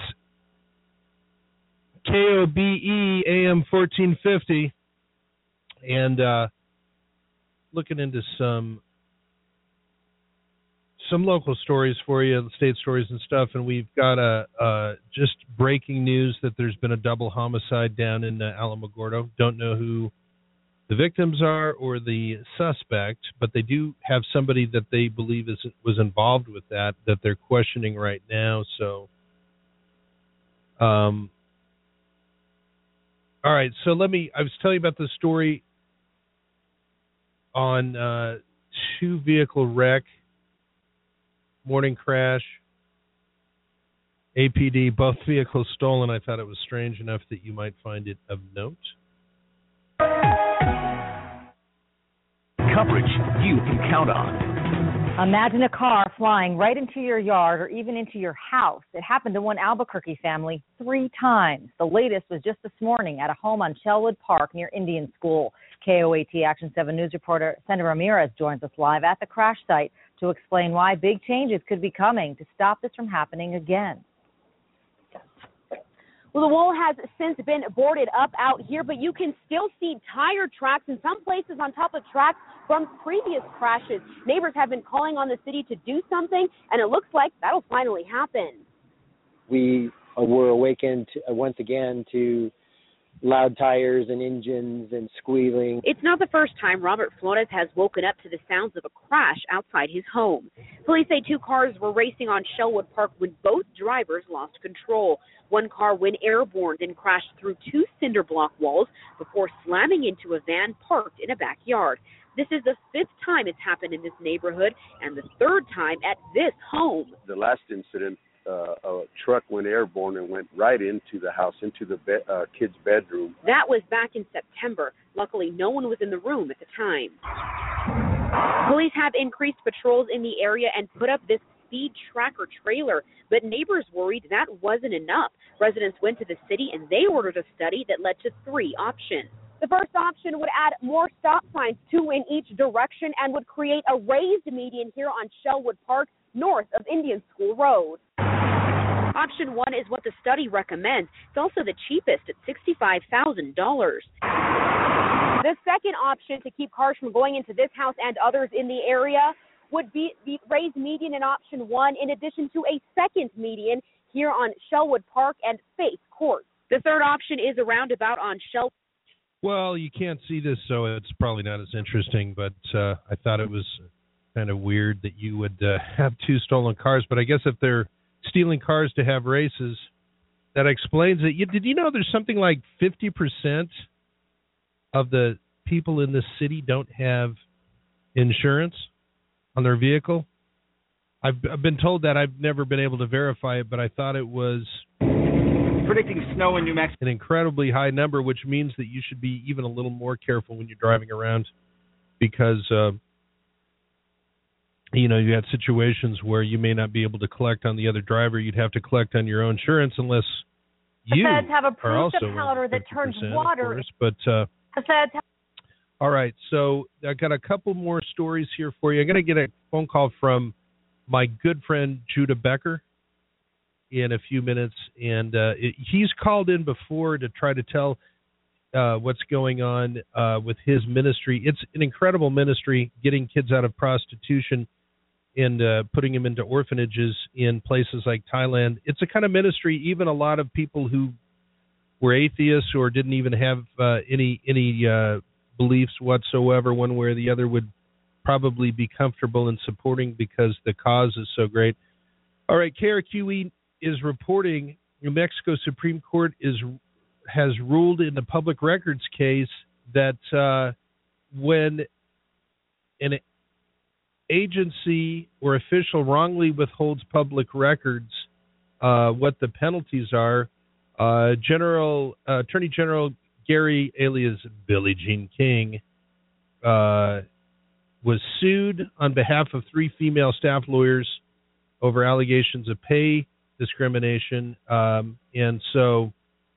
[SPEAKER 2] K O B E A M fourteen fifty, and uh, looking into some some local stories for you, state stories and stuff, and we've got a uh, just breaking news that there's been a double homicide down in uh, Alamogordo. Don't know who the victims are or the suspect, but they do have somebody that they believe is was involved with that that they're questioning right now. So, um, all right. So let me. I was telling you about the story on uh, two vehicle wreck, morning crash, A P D, both vehicles stolen. I thought it was strange enough that you might find it of note.
[SPEAKER 5] Coverage you can count on.
[SPEAKER 12] Imagine a car flying right into your yard or even into your house. It happened to one Albuquerque family three times. The latest was just this morning at a home on Shellwood Park near Indian School. K O A T Action seven News reporter Sandra Ramirez joins us live at the crash site to explain why big changes could be coming to stop this from happening again.
[SPEAKER 17] Well, the wall has since been boarded up out here, but you can still see tire tracks in some places on top of tracks from previous crashes. Neighbors have been calling on the city to do something, and it looks like that'll finally happen.
[SPEAKER 15] We were awakened to, uh, once again to loud tires and engines and squealing.
[SPEAKER 17] It's not the first time Robert Flores has woken up to the sounds of a crash outside his home. Police say two cars were racing on Shellwood Park when both drivers lost control. One car went airborne, then crashed through two cinder block walls before slamming into a van parked in a backyard. This is the fifth time it's happened in this neighborhood and the third time at this home.
[SPEAKER 18] The last incident, Uh, a truck went airborne and went right into the house, into the be- uh, kid's bedroom.
[SPEAKER 17] That was back in September. Luckily, no one was in the room at the time. Police have increased patrols in the area and put up this speed tracker trailer, but neighbors worried that wasn't enough. Residents went to the city and they ordered a study that led to three options. The first option would add more stop signs, two in each direction, and would create a raised median here on Shellwood Park, north of Indian School Road. Option one is what the study recommends. It's also the cheapest at sixty-five thousand dollars. The second option to keep cars from going into this house and others in the area would be the raised median in option one, in addition to a second median here on Shellwood Park and Faith Court. The third option is a roundabout on Shell.
[SPEAKER 2] Well, you can't see this, so it's probably not as interesting, but uh, I thought it was kind of weird that you would uh, have two stolen cars. But I guess if they're stealing cars to have races, that explains it. You, did you know there's something like fifty percent of the people in this city don't have insurance on their vehicle? I've, I've been told that. I've never been able to verify it, but I thought it was
[SPEAKER 19] predicting snow in New Mexico.
[SPEAKER 2] An incredibly high number, which means that you should be even a little more careful when you're driving around because, uh, you know, you had situations where you may not be able to collect on the other driver. You'd have to collect on your own insurance unless you
[SPEAKER 12] the feds have
[SPEAKER 2] are
[SPEAKER 12] approved
[SPEAKER 2] also
[SPEAKER 12] a powder that turns water.
[SPEAKER 2] Course, but uh,
[SPEAKER 12] the feds have
[SPEAKER 2] all right, so I got a couple more stories here for you. I'm going to get a phone call from my good friend Judah Becker in a few minutes, and uh, it, he's called in before to try to tell uh, what's going on uh, with his ministry. It's an incredible ministry, getting kids out of prostitution and uh, putting them into orphanages in places like Thailand. It's a kind of ministry even a lot of people who were atheists or didn't even have uh, any any uh, beliefs whatsoever, one way or the other, would probably be comfortable in supporting because the cause is so great. All right, K R Q E is reporting New Mexico Supreme Court is has ruled in the public records case that uh, when an agency or official wrongly withholds public records, uh, what the penalties are. Uh, General uh, Attorney General Gary, alias Billie Jean King, uh, was sued on behalf of three female staff lawyers over allegations of pay discrimination. Um, and so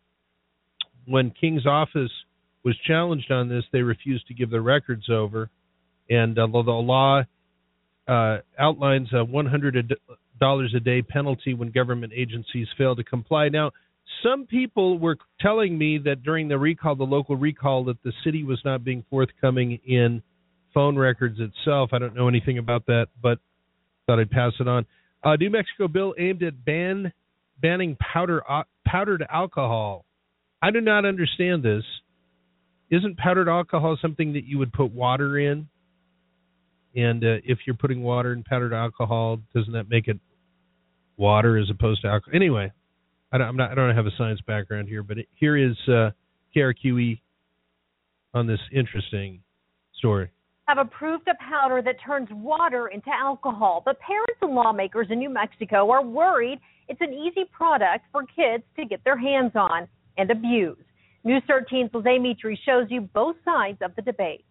[SPEAKER 2] when King's office was challenged on this, they refused to give their records over. And uh, the law uh, outlines a one hundred dollars a day penalty when government agencies fail to comply. Now, some people were telling me that during the recall, the local recall, that the city was not being forthcoming in phone records itself. I don't know anything about that, but thought I'd pass it on. Uh, New Mexico bill aimed at ban banning powder uh, powdered alcohol. I do not understand this. Isn't powdered alcohol something that you would put water in? And uh, if you're putting water in powdered alcohol, doesn't that make it water as opposed to alcohol? Anyway, I don't, I'm not, I don't have a science background here, but it, here is uh, K R Q E on this interesting story.
[SPEAKER 12] Have approved a powder that turns water into alcohol, but parents and lawmakers in New Mexico are worried it's an easy product for kids to get their hands on and abuse. News thirteen's Lizzie Mitri shows you both sides of the debate.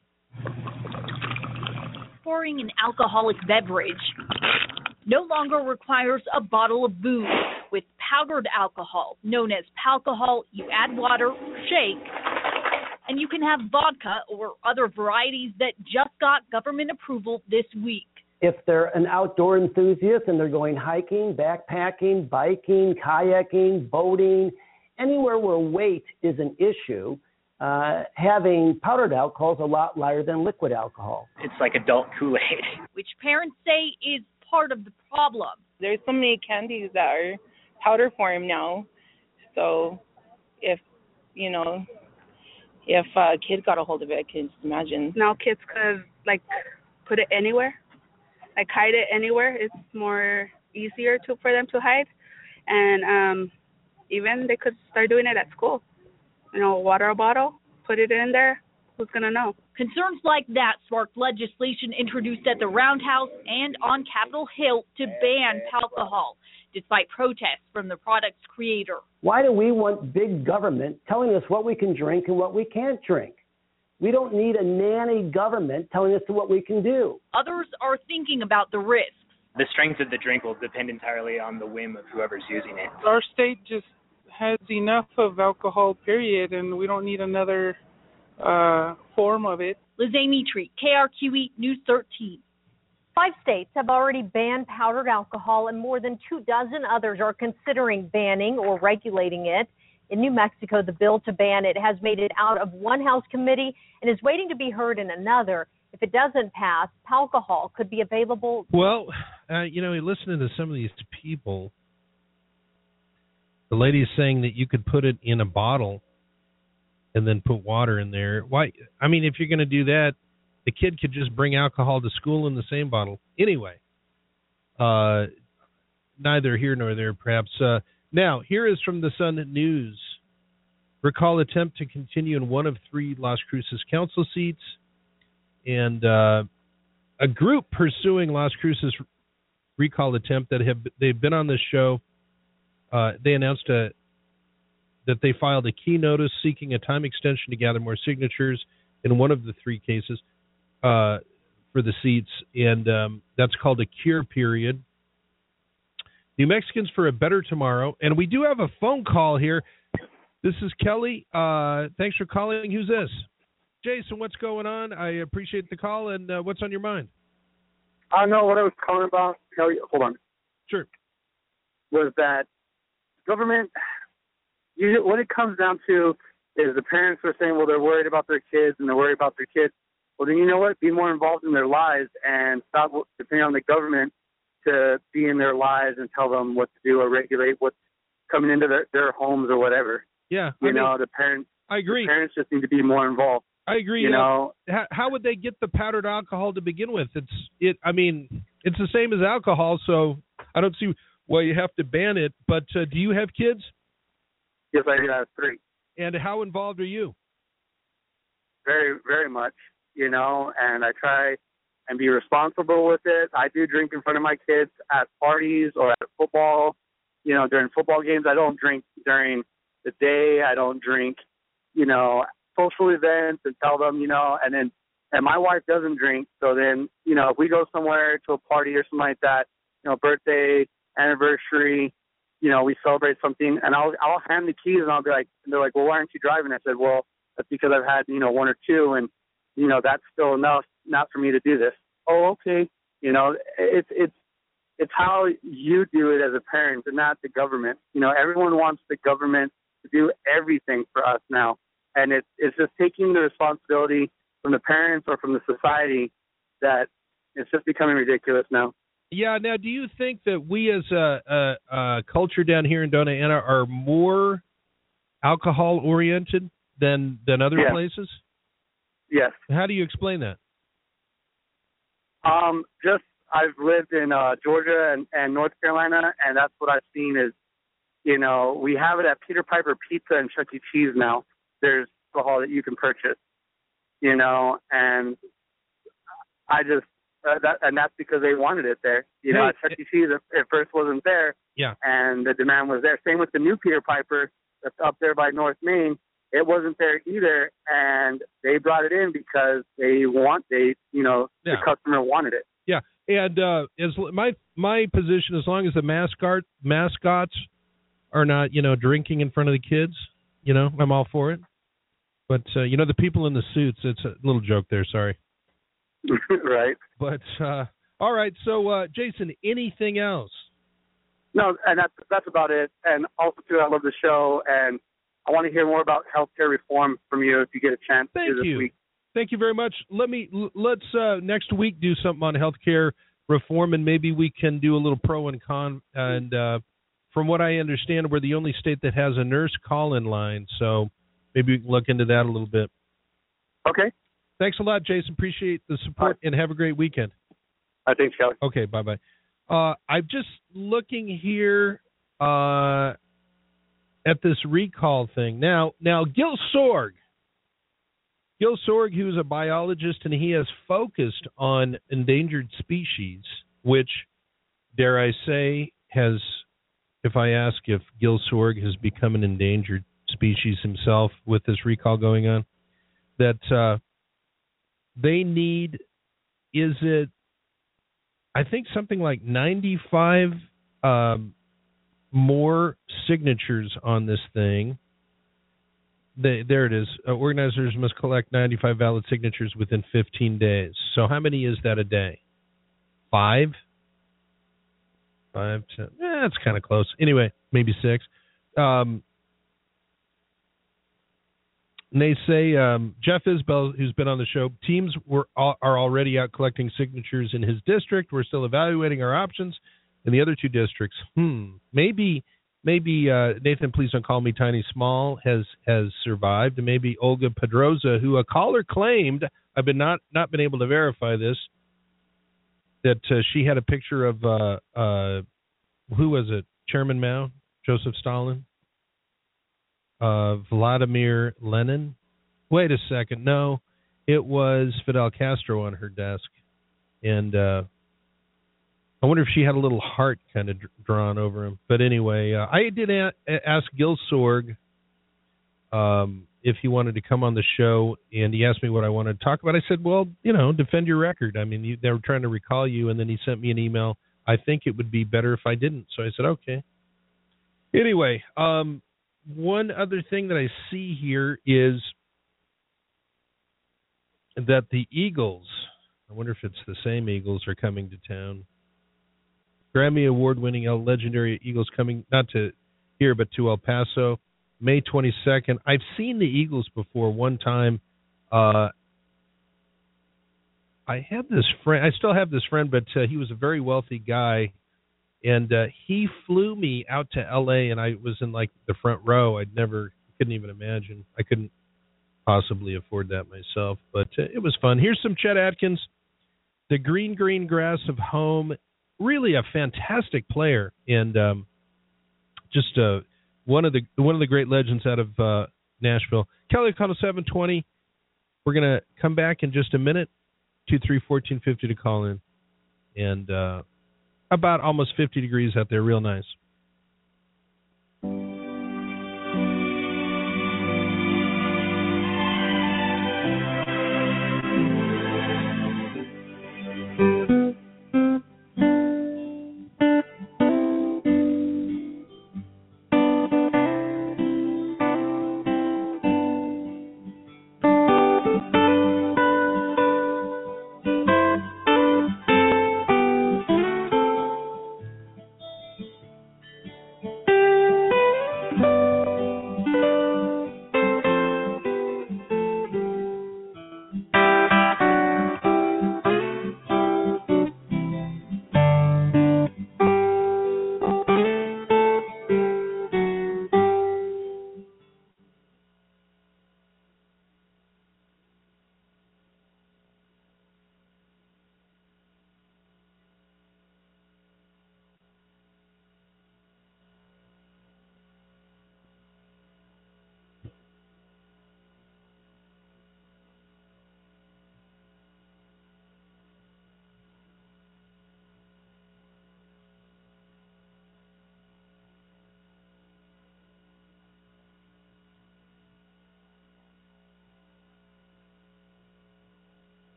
[SPEAKER 20] Pouring an alcoholic beverage no longer requires a bottle of booze. With powdered alcohol, known as Palcohol, you add water, shake, and you can have vodka or other varieties that just got government approval this week.
[SPEAKER 21] If they're an outdoor enthusiast and they're going hiking, backpacking, biking, kayaking, boating, anywhere where weight is an issue, uh, having powdered alcohol is a lot lighter than liquid alcohol.
[SPEAKER 19] It's like adult Kool-Aid.
[SPEAKER 20] Which parents say is part of the problem.
[SPEAKER 22] There's so many candies that are powder form now. So if, you know, if a kid got a hold of it, I can just imagine.
[SPEAKER 23] Now kids could, like, put it anywhere, like hide it anywhere. It's more easier to for them to hide. And um, even they could start doing it at school. You know, water bottle, put it in there. Who's going to know?
[SPEAKER 20] Concerns like that sparked legislation introduced at the Roundhouse and on Capitol Hill to ban alcohol, despite protests from the product's creator.
[SPEAKER 21] Why do we want big government telling us what we can drink and what we can't drink? We don't need a nanny government telling us what we can do.
[SPEAKER 20] Others are thinking about the risks.
[SPEAKER 19] The strength of the drink will depend entirely on the whim of whoever's using it.
[SPEAKER 24] Our state just has enough of alcohol, period, and we don't need another uh, form of it.
[SPEAKER 20] Lizzie Mitri, K R Q E News thirteen.
[SPEAKER 12] Five states have already banned powdered alcohol, and more than two dozen others are considering banning or regulating it.
[SPEAKER 1] in New Mexico. The bill to ban it has made it out of one House committee and is waiting to be heard in another. If it doesn't pass, alcohol could be available.
[SPEAKER 2] Well, uh, you know, listening to some of these people, the lady is saying that you could put it in a bottle and then put water in there. Why? I mean, if you're going to do that, the kid could just bring alcohol to school in the same bottle. Anyway, uh, neither here nor there, perhaps. Uh, now, here is from the Sun News. Recall attempt to continue in one of three Las Cruces council seats. And uh, a group pursuing Las Cruces recall attempt that have they've been on this show. Uh, they announced a, that they filed a key notice seeking a time extension to gather more signatures in one of the three cases uh, for the seats, and um, that's called a cure period. New Mexicans for a Better Tomorrow, and we do have a phone call here. This is Kelly. Uh, thanks for calling. Who's this? Jason, what's going on? I appreciate the call, and uh, what's on your mind?
[SPEAKER 3] I know what I was calling about. Kelly, hold on.
[SPEAKER 2] Sure.
[SPEAKER 3] Was that government, you, what it comes down to is the parents are saying, well, they're worried about their kids and they're worried about their kids. Well, then you know what? Be more involved in their lives and stop depending on the government to be in their lives and tell them what to do or regulate what's coming into their, their homes or whatever.
[SPEAKER 2] Yeah.
[SPEAKER 3] You
[SPEAKER 2] I
[SPEAKER 3] know,
[SPEAKER 2] mean,
[SPEAKER 3] the parents.
[SPEAKER 2] I agree.
[SPEAKER 3] The parents just need to be more involved.
[SPEAKER 2] I agree.
[SPEAKER 3] You know,
[SPEAKER 2] how, how would they get the powdered alcohol to begin with? It's it. I mean, it's the same as alcohol, so I don't see why you have to ban it. But uh, do you have kids?
[SPEAKER 3] Yes, I do. I have three.
[SPEAKER 2] And how involved are you?
[SPEAKER 3] Very, very much. You know, and I try and be responsible with it. I do drink in front of my kids at parties or at football. You know, during football games, I don't drink during the day. I don't drink, you know, social events and tell them, you know, and then, and my wife doesn't drink. So then, you know, if we go somewhere to a party or something like that, you know, birthday, anniversary, you know, we celebrate something, and I'll, I'll hand the keys and I'll be like, and they're like, well, why aren't you driving? I said, well, that's because I've had, you know, one or two, and, you know, that's still enough not for me to do this. Oh, okay. You know, it's, it's, it's how you do it as a parent and not the government. You know, everyone wants the government to do everything for us now. And it's it's just taking the responsibility from the parents or from the society that it's just becoming ridiculous now.
[SPEAKER 2] Yeah. Now, do you think that we as a, a, a culture down here in Dona Ana are more alcohol oriented than than other
[SPEAKER 3] yes.
[SPEAKER 2] places?
[SPEAKER 3] Yes.
[SPEAKER 2] How do you explain that?
[SPEAKER 3] Um, just I've lived in uh, Georgia and, and North Carolina, and that's what I've seen is, you know, we have it at Peter Piper Pizza and Chuck E. Cheese now. There's alcohol that you can purchase, you know, and I just, uh, that, and that's because they wanted it there. You know,
[SPEAKER 2] hey,
[SPEAKER 3] at Chuck E. Cheese, it, at first wasn't there,
[SPEAKER 2] yeah,
[SPEAKER 3] and the demand was there. Same with the new Peter Piper that's up there by North Main. It wasn't there either, and they brought it in because they want, they, you know,
[SPEAKER 2] yeah.
[SPEAKER 3] the customer wanted it.
[SPEAKER 2] Yeah, and uh, as my my position, as long as the mascot mascots are not, you know, drinking in front of the kids, you know, I'm all for it. But, uh, you know, the people in the suits, it's a little joke there, sorry.
[SPEAKER 3] Right.
[SPEAKER 2] But, uh, all right, so, uh, Jason, anything else?
[SPEAKER 3] No, and that's, that's about it. And also, too, I love the show, and I want to hear more about healthcare reform from you if you get a chance
[SPEAKER 2] Thank
[SPEAKER 3] to this
[SPEAKER 2] you.
[SPEAKER 3] week.
[SPEAKER 2] Thank you very much. Let me, let's uh, next week do something on healthcare reform, and maybe we can do a little pro and con. And uh, from what I understand, we're the only state that has a nurse call-in line, so maybe we can look into that a little bit.
[SPEAKER 3] Okay.
[SPEAKER 2] Thanks a lot, Jason. Appreciate the support, right. And have a great weekend.
[SPEAKER 3] I think so.
[SPEAKER 2] Okay, bye-bye. Uh, I'm just looking here uh, at this recall thing. Now, now Gil Sorg, Gil Sorg, who's a biologist, and he has focused on endangered species, which, dare I say, has, if I ask if Gil Sorg has become an endangered species himself with this recall going on, that uh, they need, is it, I think something like ninety-five um, more signatures on this thing. They, there it is. Uh, organizers must collect ninety-five valid signatures within fifteen days. So how many is that a day? Five? Five, ten. Eh, that's kind of close. Anyway, maybe six. Um, And they say um, Jeff Isbell, who's been on the show, teams were are already out collecting signatures in his district. We're still evaluating our options in the other two districts. Hmm. Maybe maybe uh, Nathan, please don't call me Tiny Small, has has survived. And maybe Olga Pedroza, who a caller claimed, I've been not, not been able to verify this, that uh, she had a picture of, uh, uh, who was it, Chairman Mao, Joseph Stalin? Uh, Vladimir Lenin. Wait a second. No, it was Fidel Castro on her desk. And uh, I wonder if she had a little heart kind of d- drawn over him. But anyway, uh, I did a- ask Gil Sorg um, if he wanted to come on the show, and he asked me what I wanted to talk about. I said, well, you know, defend your record. I mean, you, they were trying to recall you, and then he sent me an email. I think it would be better if I didn't. So I said, okay. Anyway, um, one other thing that I see here is that the Eagles, I wonder if it's the same Eagles, are coming to town. Grammy Award-winning legendary Eagles coming, not to here, but to El Paso, May twenty-second. I've seen the Eagles before one time. Uh, I had this friend, I still have this friend, but uh, he was a very wealthy guy. And uh, he flew me out to L A, and I was in, like, the front row. I'd never, couldn't even imagine. I couldn't possibly afford that myself. But uh, it was fun. Here's some Chet Atkins, the green, green grass of home. Really a fantastic player, and um, just uh, one of the one of the great legends out of uh, Nashville. Kelly O'Connell, seven twenty. We're going to come back in just a minute. two three one four five zero to call in. And... Uh, about almost fifty degrees out there, real nice.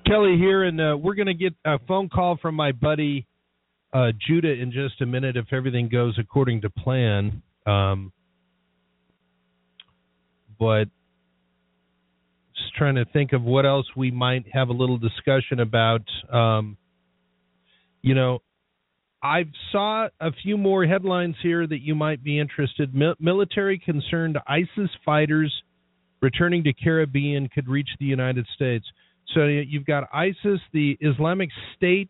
[SPEAKER 2] Kelly here, and uh, we're going to get a phone call from my buddy uh, Judah in just a minute if everything goes according to plan. Um, but just trying to think of what else we might have a little discussion about. Um, you know, I saw a few more headlines here that you might be interested. Mil- military-concerned ISIS fighters returning to Caribbean could reach the United States. So you've got ISIS, the Islamic State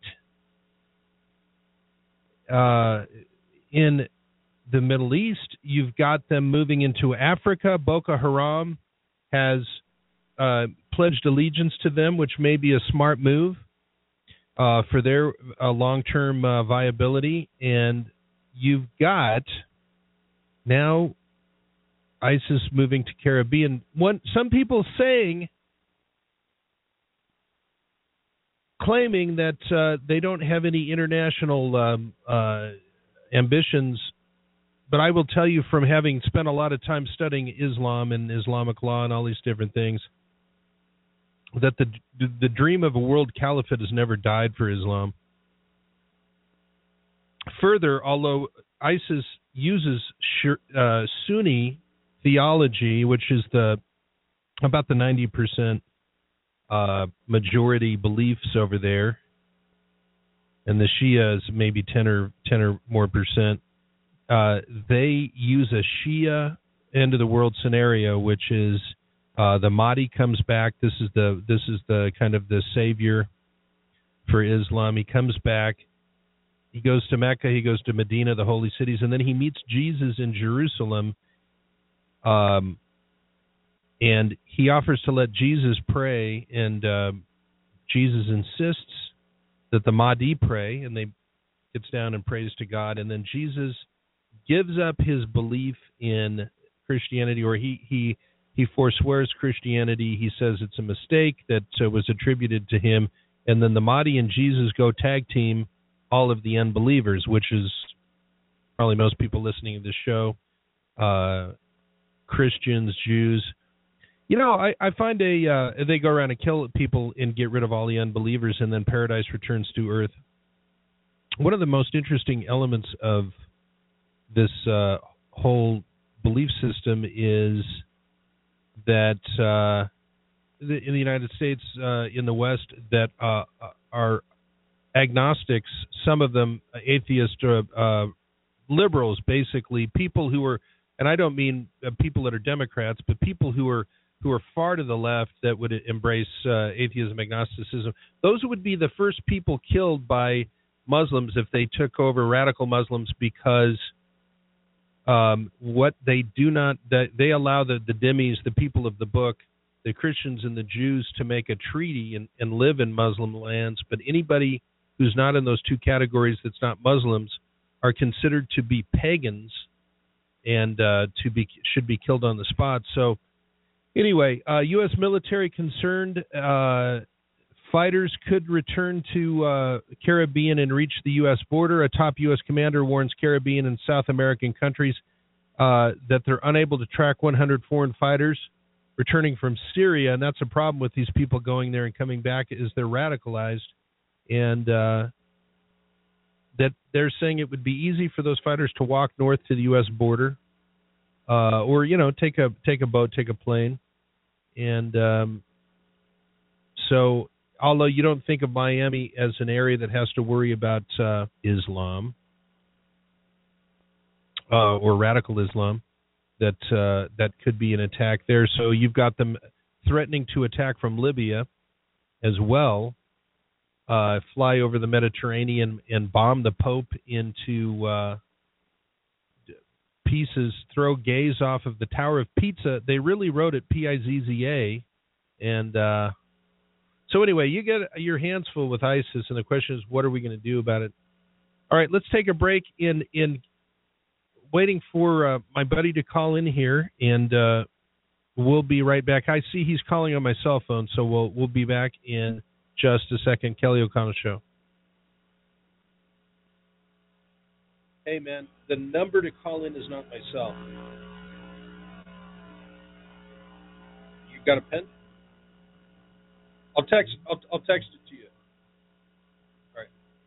[SPEAKER 2] uh, in the Middle East. You've got them moving into Africa. Boko Haram has uh, pledged allegiance to them, which may be a smart move uh, for their uh, long-term uh, viability. And you've got now ISIS moving to Caribbean. One, some people saying... claiming that uh, they don't have any international um, uh, ambitions, but I will tell you from having spent a lot of time studying Islam and Islamic law and all these different things, that the the dream of a world caliphate has never died for Islam. Further, although ISIS uses uh, Sunni theology, which is the about the ninety percent Uh, majority beliefs over there, and the Shia is maybe ten or ten or more percent. Uh, they use a Shia end of the world scenario, which is uh, the Mahdi comes back. This is the this is the kind of the savior for Islam. He comes back. He goes to Mecca. He goes to Medina, the holy cities, and then he meets Jesus in Jerusalem. Um. And he offers to let Jesus pray, and uh, Jesus insists that the Mahdi pray, and they gets down and prays to God. And then Jesus gives up his belief in Christianity, or he he he forswears Christianity. He says it's a mistake that uh, was attributed to him. And then the Mahdi and Jesus go tag team all of the unbelievers, which is probably most people listening to this show, uh, Christians, Jews. You know, I, I find a uh, they go around and kill people and get rid of all the unbelievers, and then paradise returns to earth. One of the most interesting elements of this uh, whole belief system is that uh, the, in the United States, uh, in the West, that uh, are agnostics, some of them atheists, uh, uh, liberals, basically, people who are, and I don't mean uh, people that are Democrats, but people who are who are far to the left that would embrace uh, atheism, agnosticism. Those would be the first people killed by Muslims if they took over, radical Muslims, because um, what they do not, that they allow the, the dhimmis, the people of the book, the Christians and the Jews to make a treaty and, and live in Muslim lands, but anybody who's not in those two categories that's not Muslims are considered to be pagans and uh, to be should be killed on the spot. So anyway, uh, U S military concerned uh, fighters could return to uh, Caribbean and reach the U S border. A top U S commander warns Caribbean and South American countries uh, that they're unable to track one hundred foreign fighters returning from Syria, and that's a problem with these people going there and coming back, is they're radicalized, and uh, that they're saying it would be easy for those fighters to walk north to the U S border, uh, or you know, take a take a boat, take a plane, and um, so although you don't think of Miami as an area that has to worry about uh, Islam uh, or radical Islam, that uh, that could be an attack there. So you've got them threatening to attack from Libya as well, uh, fly over the Mediterranean and bomb the Pope into uh, pieces, throw gays off of the Tower of Pizza. They really wrote it P I Z Z A. And uh, so anyway, you get your hands full with ISIS, and the question is, what are we going to do about it? All right, let's take a break in in waiting for uh, my buddy to call in here, and uh, we'll be right back. I see he's calling on my cell phone, so we'll we'll be back in just a second. Kelly O'Connell Show. Hey, man, the number to call in is not my cell. You got a pen? I'll text. I'll, I'll text it to you. All right.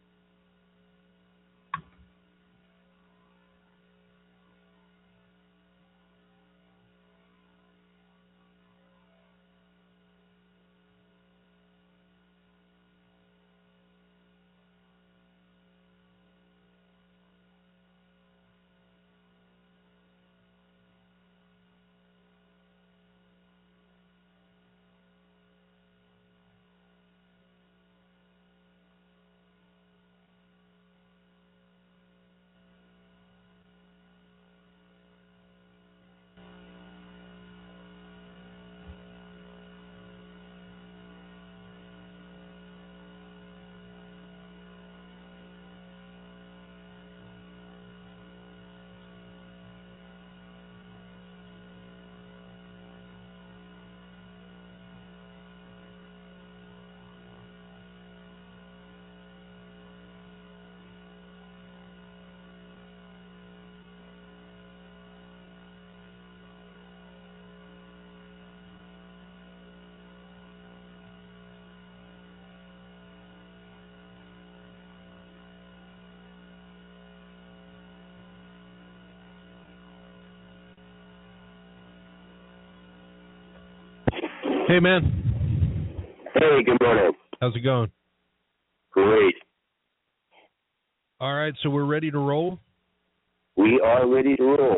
[SPEAKER 2] Hey, man.
[SPEAKER 6] Hey, good morning.
[SPEAKER 2] How's it going?
[SPEAKER 6] Great.
[SPEAKER 2] All right, so we're ready to roll?
[SPEAKER 6] We are ready to roll.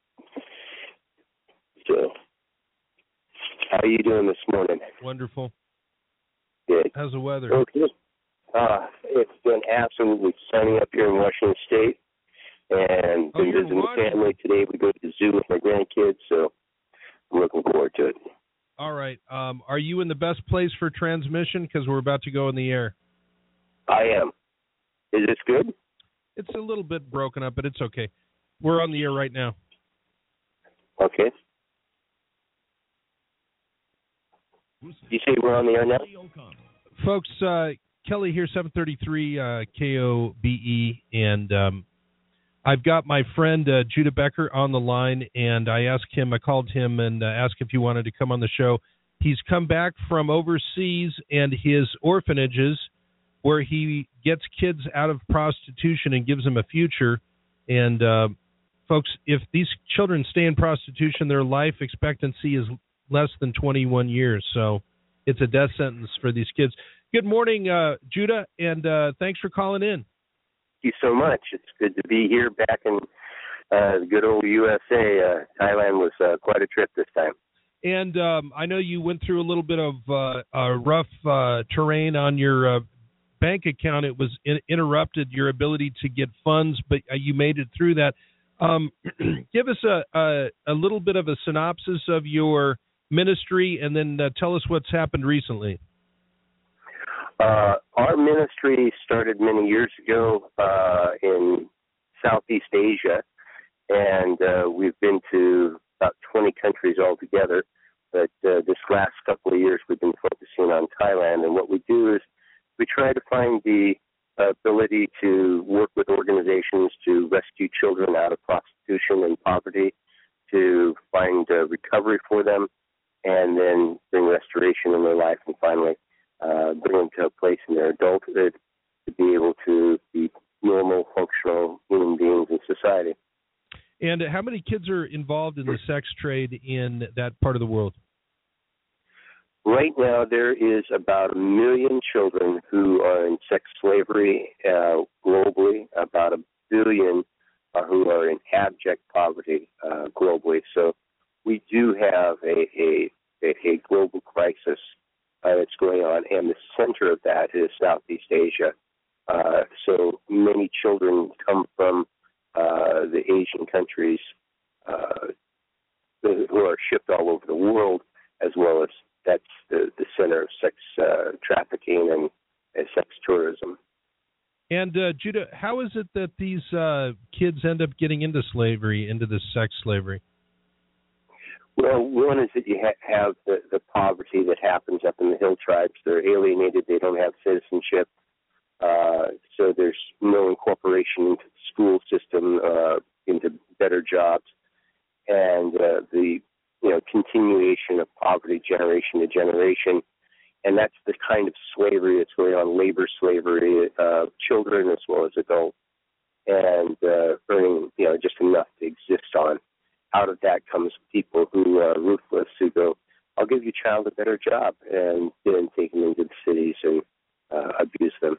[SPEAKER 6] So, how are you doing this morning?
[SPEAKER 2] Wonderful.
[SPEAKER 6] Good.
[SPEAKER 2] How's the weather?
[SPEAKER 6] Okay. Uh, it's been absolutely sunny up here in Washington State. And
[SPEAKER 2] Oh,
[SPEAKER 6] been
[SPEAKER 2] you're
[SPEAKER 6] visiting
[SPEAKER 2] watching.
[SPEAKER 6] the family today. We go to the zoo with my grandkids, so I'm looking forward to it.
[SPEAKER 2] All right. Um, are you in the best place for transmission? Because we're about to go in the air.
[SPEAKER 6] I am. Is this good?
[SPEAKER 2] It's a little bit broken up, but it's okay. We're on the air right now.
[SPEAKER 6] Okay. You say we're on the air now?
[SPEAKER 2] Folks, uh, Kelly here, seven thirty-three uh, K O B E, and um, I've got my friend uh, Judah Becker on the line, and I asked him, I called him and uh, asked if he wanted to come on the show. He's come back from overseas and his orphanages where he gets kids out of prostitution and gives them a future. And, uh, folks, if these children stay in prostitution, their life expectancy is less than twenty-one years. So it's a death sentence for these kids. Good morning, uh, Judah, and uh, thanks for calling in.
[SPEAKER 6] Thank you so much. It's good to be here back in uh, the good old U S A. Uh, Thailand was uh, quite a trip this time.
[SPEAKER 2] And um, I know you went through a little bit of uh, uh, rough uh, terrain on your uh, bank account. It was in- interrupted your ability to get funds, but uh, you made it through that. Um, give us a, a, a little bit of a synopsis of your ministry, and then uh, tell us what's happened recently.
[SPEAKER 6] Uh, our ministry started many years ago uh, in Southeast Asia, and uh, we've been to about twenty countries altogether. But uh, this last couple of years, we've been focusing on Thailand. And what we do is we try to find the ability to work with organizations to rescue children out of prostitution and poverty, to find uh, recovery for them, and then bring restoration in their life, and finally uh, bring them to a place in their adulthood to be able to be normal, functional human beings in society.
[SPEAKER 2] And how many kids are involved in the sex trade in that part of the world?
[SPEAKER 6] Right now, there is about a million children who are in sex slavery uh, globally, about a billion uh, who are in abject poverty uh, globally. So we do have a, a, a, a global crisis uh, that's going on, and the center of that is Southeast Asia. Uh, so many children come from uh, the Asian countries uh, who are shipped all over the world, as well as that's the, the center of sex uh, trafficking and, and sex tourism.
[SPEAKER 2] And, uh, Judah, how is it that these uh, kids end up getting into slavery, into this sex slavery?
[SPEAKER 6] Well, one is that you ha- have the, the poverty that happens up in the hill tribes. They're alienated. They don't have citizenship. Uh, so there's no incorporation into the school system, uh, into better jobs. And uh, the you know continuation of poverty generation to generation. and that's the kind of slavery that's going on, labor slavery, uh, children as well as adults, and uh, earning, you know, just enough to exist on. Out of that comes people who are ruthless, who go, I'll give your child a better job, and then take them into the cities and uh, abuse them.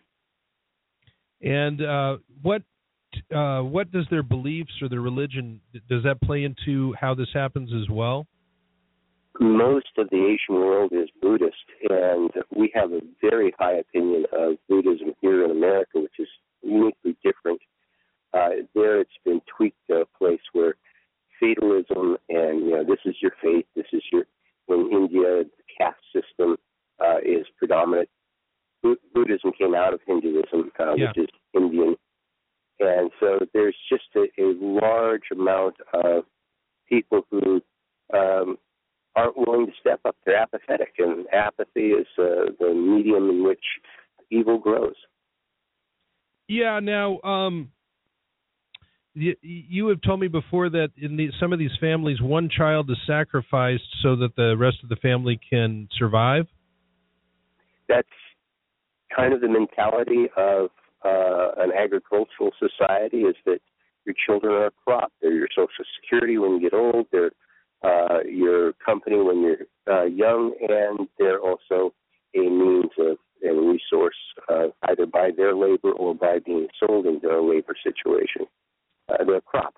[SPEAKER 2] And uh, what uh, what does their beliefs or their religion, does that play into how this happens as well?
[SPEAKER 6] Most of the Asian world is Buddhist, and we have a very high opinion of Buddhism here in America, which is uniquely different. Uh, there it's been tweaked to a place where fatalism and, you know, this is your faith, this is your, in India, the caste system uh, is predominant. Buddhism came out of Hinduism, uh,
[SPEAKER 2] yeah.
[SPEAKER 6] which is Indian. And so there's just a, a large amount of people who um, aren't willing to step up. They're apathetic, and apathy is uh, the medium in which evil grows.
[SPEAKER 2] Yeah, now, um, you, you have told me before that in the, some of these families, one child is sacrificed so that the rest of the family can survive?
[SPEAKER 6] That's kind of the mentality of uh, an agricultural society, is that your children are a crop. They're your Social Security when you get old. They're uh, your company when you're uh, young, and they're also a means of and resource uh, either by their labor or by being sold into a labor situation. Uh, they're a crop.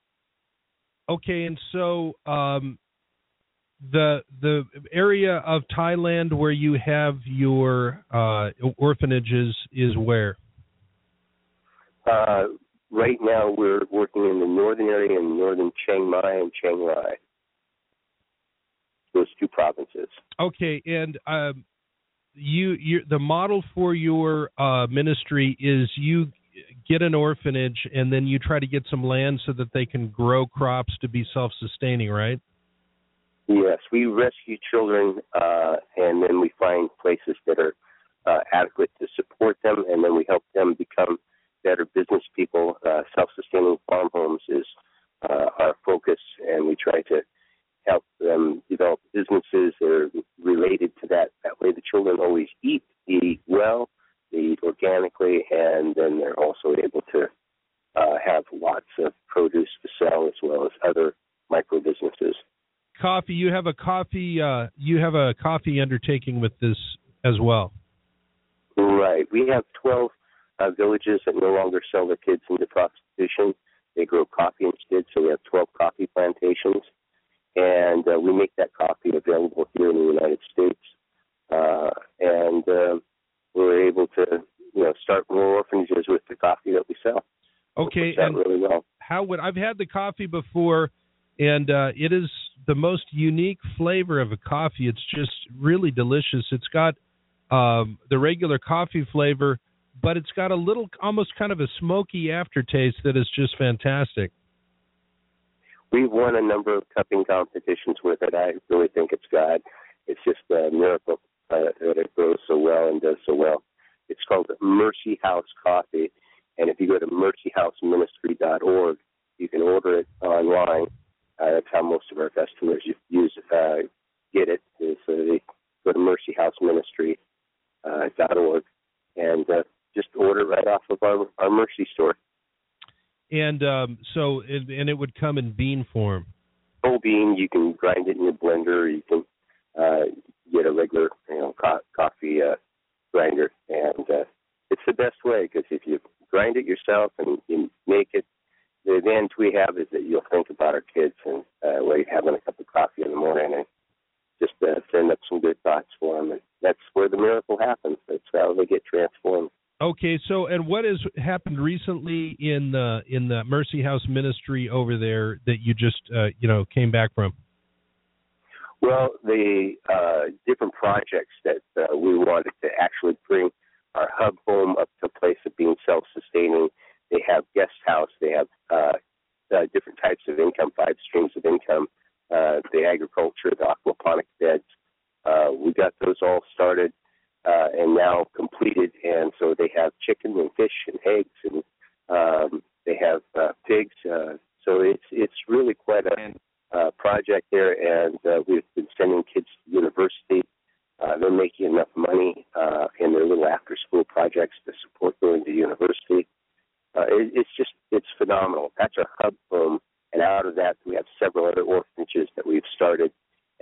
[SPEAKER 2] Okay, and so um, the the area of Thailand where you have your uh, orphanages is where?
[SPEAKER 6] Uh, right now, we're working in the northern area, in northern Chiang Mai and Chiang Rai. Those two provinces.
[SPEAKER 2] Okay, and um, you, you, the model for your uh, ministry is you get an orphanage and then you try to get some land so that they can grow crops to be self-sustaining, right?
[SPEAKER 6] Yes, we rescue children, uh, and then we find places that are uh, adequate to support them, and then we help them become better business people. Uh, self-sustaining farm homes is uh, our focus, and we try to help them develop businesses that are related to that. That way the children always eat, eat well, they eat organically, and then they're also able to uh, have lots of produce to sell as well as other micro businesses.
[SPEAKER 2] Coffee, you have a coffee uh, you have a coffee undertaking with this as well.
[SPEAKER 6] Right. We have twelve uh, villages that no longer sell their kids into prostitution. They grow coffee instead, so we have twelve coffee plantations. And uh, we make that coffee available here in the United States. Uh, and uh, we're able to, you know, start more orphanages with the coffee that we sell.
[SPEAKER 2] Okay,
[SPEAKER 6] and
[SPEAKER 2] really
[SPEAKER 6] well.
[SPEAKER 2] How would I've had the coffee before, and uh, it is the most unique flavor of a coffee. It's just really delicious. It's got um, the regular coffee flavor, but it's got a little, almost kind of a smoky aftertaste that is just fantastic.
[SPEAKER 6] We've won a number of cupping competitions with it. I really think it's God. It's just a miracle uh, that it grows so well and does so well. It's called Mercy House Coffee, and if you go to mercy house ministry dot org, you can order it online. Uh, that's how most of our customers use uh, get it. So they go to mercy house ministry dot org and uh, just order it right off of our, our Mercy store.
[SPEAKER 2] And um, so, it, and it would come in bean form.
[SPEAKER 6] Whole bean, you can grind it in your blender. Or you can uh, get a regular, you know, co- coffee uh, grinder, and uh, it's the best way because if you grind it yourself and you make it, the advantage we have is that you'll think about our kids and uh, while you're having a cup of coffee in the morning and just uh, send up some good thoughts for them. And that's where the miracle happens. That's how they get transformed.
[SPEAKER 2] Okay, so and what has happened recently in the in the Mercy House ministry over there that you just uh, you know came back from?
[SPEAKER 6] Well, the uh, different projects that uh, we wanted to actually bring our hub home up to a place of being self-sustaining. They have guest house. They have uh, uh, different types of income, five streams of income. Uh, the agriculture, the aquaponic beds. Uh, we got those all started. Uh, and now completed, and so they have chicken and fish and eggs, and um, they have uh, pigs. Uh, so it's it's really quite a uh, project there, and uh, we've been sending kids to university. Uh, they're making enough money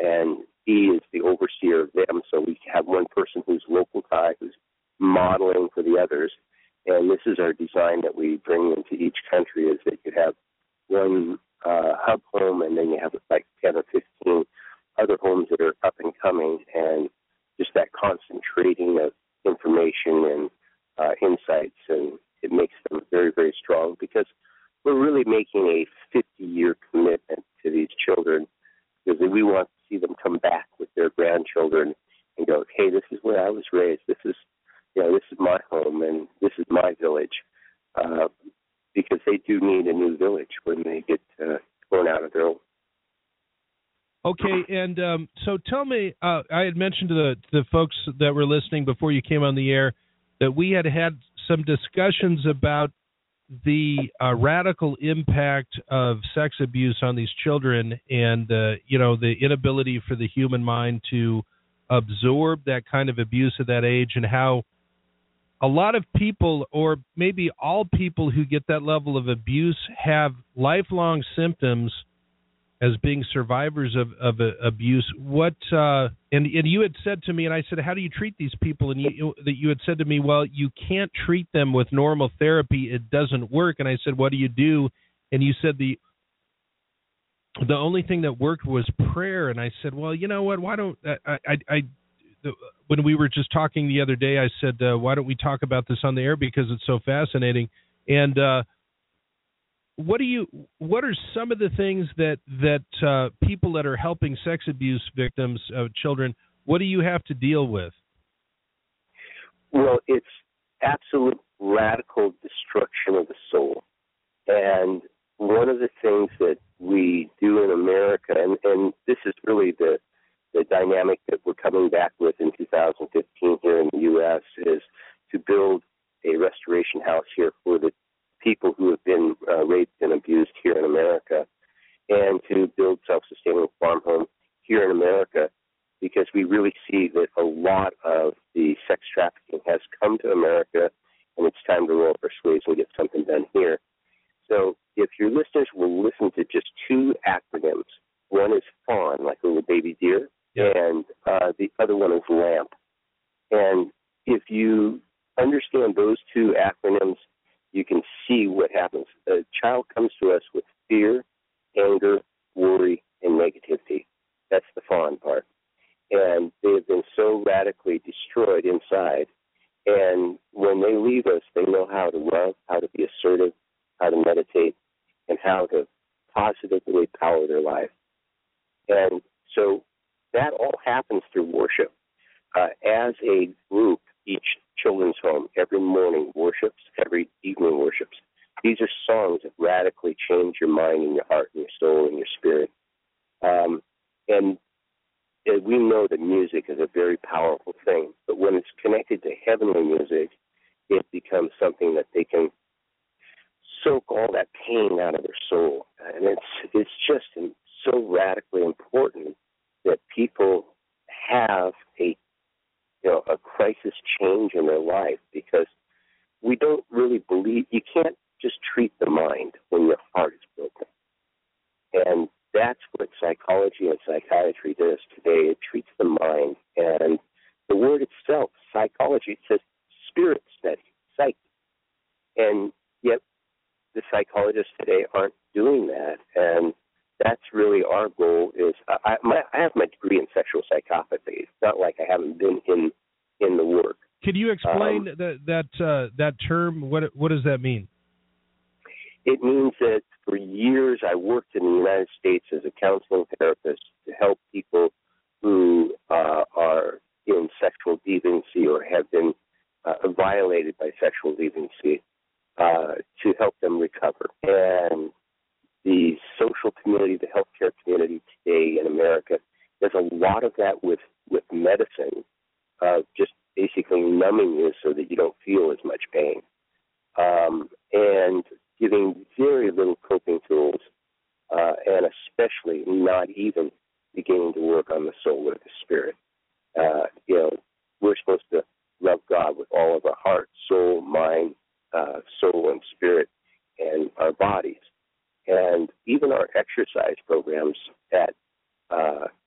[SPEAKER 6] and he is the overseer of them. So we have one person who's local Thai, who's modeling for the others. And this is our design that we bring into each country, is that you have one uh, hub home, and then you have like ten or fifteen other homes that are up and coming, and just that constant trading of information and uh, insights, and it makes them very, very strong, because we're really making a fifty-year commitment to these children, because we want to see them come back with their grandchildren and go, hey, this is where I was raised. This is, you know, this is my home, and this is my village, uh, because they do need a new village when they get uh, torn out of their own.
[SPEAKER 2] Okay, and um, so tell me, uh, I had mentioned to the, the folks that were listening before you came on the air that we had had some discussions about the uh, radical impact of sex abuse on these children, and, uh, you know, the inability for the human mind to absorb that kind of abuse at that age, and how a lot of people, or maybe all people who get that level of abuse, have lifelong symptoms as being survivors of, of uh, abuse. What uh, and, and you had said to me, and I said, how do you treat these people? And you, that you had said to me, well, you can't treat them with normal therapy. It doesn't work. And I said, what do you do? And you said the the only thing that worked was prayer. And I said, well, you know what? Why don't I? I, I the, when we were just talking the other day, I said, uh, why don't we talk about this on the air, because it's so fascinating. And uh, What do you? What are some of the things that that uh, people that are helping sex abuse victims of children? What do you have to deal with?
[SPEAKER 6] Well, it's absolute radical destruction of the soul, and one of the things that we do in America, and, and this is really the the dynamic that we're coming back with in two thousand fifteen here in the U S, is to build a restoration house here for the people who have been uh, raped and abused here in America, and to build self-sustaining farm home here in America, because we really see that a lot of the sex trafficking has come to America, and it's time to roll up our sleeves and get something done here. So if your listeners will listen to just two acronyms, one is fawn, like a little baby deer, yeah. and uh, the other one is lamp. And if you understand those two acronyms, you can see what happens. A child comes to us with fear, anger, worry, and negativity. That's the fawn part. And they have been so radically destroyed inside. And when they leave us, they know how to love, how to be assertive, how to meditate, and how to positively power their life. And so that all happens through worship. Uh, as a group, each children's home every morning worships, every evening worships. These are songs that radically change your mind and your heart and your soul and your spirit. Um, and, and we know that music is a very powerful thing, but when it's connected to heavenly music, it becomes something that they can soak all that pain out of their soul. And it's it's just so radically important that people have a you know, a crisis change in their life, because we don't really believe, you can't just treat the mind when your heart is broken. And that's what psychology and psychiatry does today. It treats the mind. And the word itself, psychology, it says spirit study, psyche. And yet the psychologists today aren't doing that. And that's really our goal. Is I, my, I have my degree in sexual psychopathy. It's not like I haven't been in in the work.
[SPEAKER 2] Can you explain
[SPEAKER 6] um,
[SPEAKER 2] that that uh, that term? What what does that mean?
[SPEAKER 6] It means that for years I worked in the United States as a counseling therapist to help people who uh, are in sexual deviancy or have been uh, violated by sexual deviancy, uh, to help them recover. And the social community, the healthcare community today in America, does a lot of that with, with medicine, uh, just basically numbing you so that you don't feel as much pain, um, and giving very little coping tools, uh, and especially not even beginning to work on the soul or the spirit. Uh, you know, we're supposed to love God with all of our heart, soul, mind, uh, soul, and spirit, and our bodies. And even our exercise programs at uh,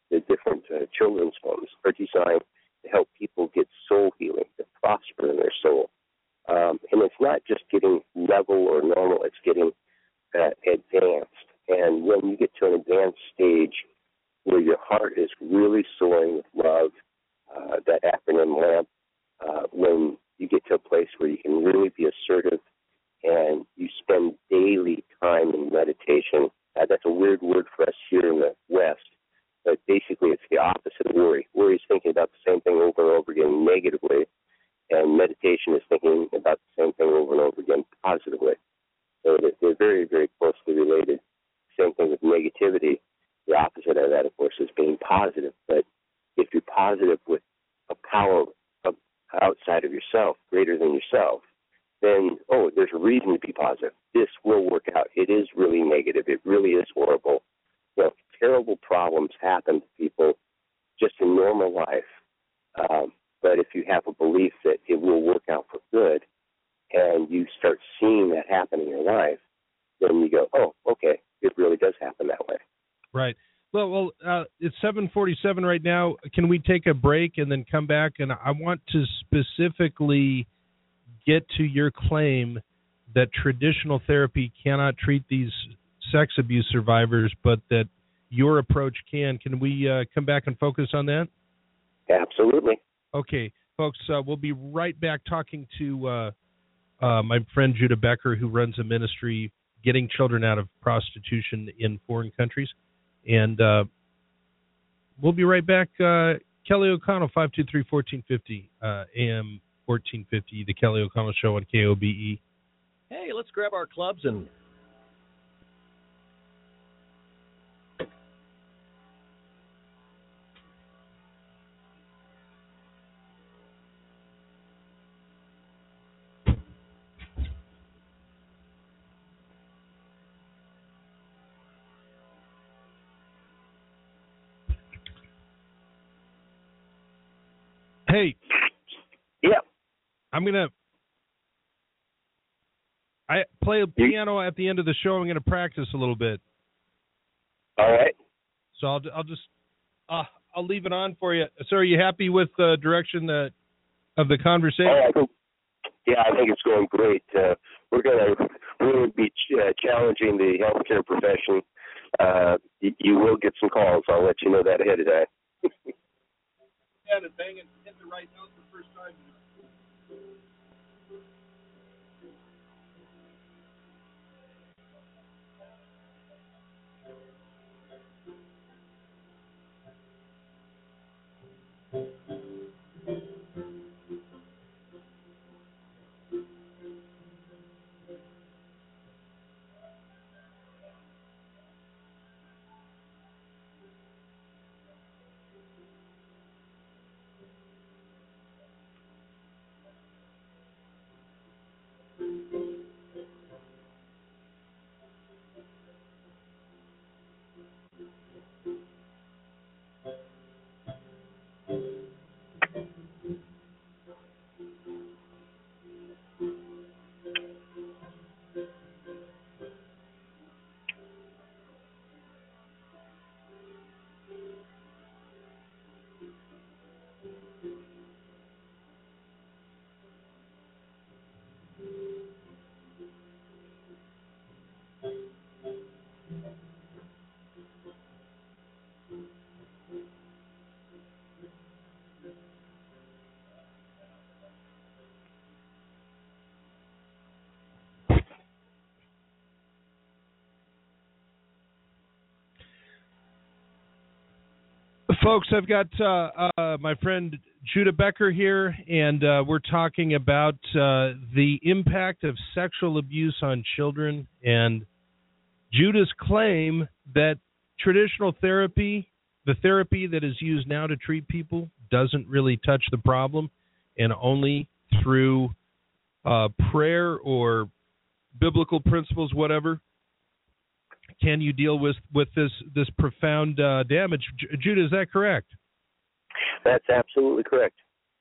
[SPEAKER 6] the different uh, children's homes are designed to help people get soul healing, to prosper in their soul. Um, and it's not just getting level or normal, it's getting uh, advanced. And when you get to an advanced stage where your heart is really soaring with love, uh, that acronym LAMP, uh, when you get to a place where you can really be assertive and you spend daily time in meditation. Uh, that's a weird word for us here in the West, but basically it's the opposite of worry. Worry is thinking about the same thing over and over again negatively, and meditation is thinking about the same thing over and over again positively. So they're very, very closely related. Same thing with negativity. The opposite of that, of course, is being positive. But if you're positive with a power of outside of yourself, greater than yourself, then, oh, there's a reason to be positive. This will work out. It is really negative. It really is horrible. You know, terrible problems happen to people just in normal life. Um, but if you have a belief that it will work out for good, and you start seeing that happen in your life, then you go, oh, okay, it really does happen that way.
[SPEAKER 2] Right. Well, well, uh, it's seven forty-seven right now. Can we take a break and then come back? And I want to specifically get to your claim that traditional therapy cannot treat these sex abuse survivors, but that your approach can. Can we uh, come back and focus on that?
[SPEAKER 6] Absolutely.
[SPEAKER 2] Okay, folks, uh, we'll be right back talking to uh, uh, my friend Judah Becker, who runs a ministry getting children out of prostitution in foreign countries. And uh, we'll be right back. Uh, Kelly O'Connell, five two three, one four five zero, uh, A M fourteen fifty, The Kelly O'Connell Show on K O B E.
[SPEAKER 7] Hey, let's grab our clubs and...
[SPEAKER 2] Hey.
[SPEAKER 6] Yeah.
[SPEAKER 2] I'm going to I play a piano at the end of the show. I'm going to practice a little bit.
[SPEAKER 6] All right.
[SPEAKER 2] So I'll I'll just uh, I'll leave it on for you. So are you happy with the direction that, of the conversation?
[SPEAKER 6] Oh, I think, yeah, I think it's going great. Uh, we're going to really be ch- uh, challenging the healthcare profession. Uh, y- you will get some calls. I'll let you know that ahead of time.
[SPEAKER 2] Yeah, to bang and hit the right note the first time. Folks, I've got uh, uh, my friend Judah Becker here, and uh, we're talking about uh, the impact of sexual abuse on children, and Judah's claim that traditional therapy, the therapy that is used now to treat people, doesn't really touch the problem, and only through uh, prayer or biblical principles, whatever, can you deal with, with this this profound uh, damage. J- Judah, is that correct?
[SPEAKER 6] That's absolutely correct.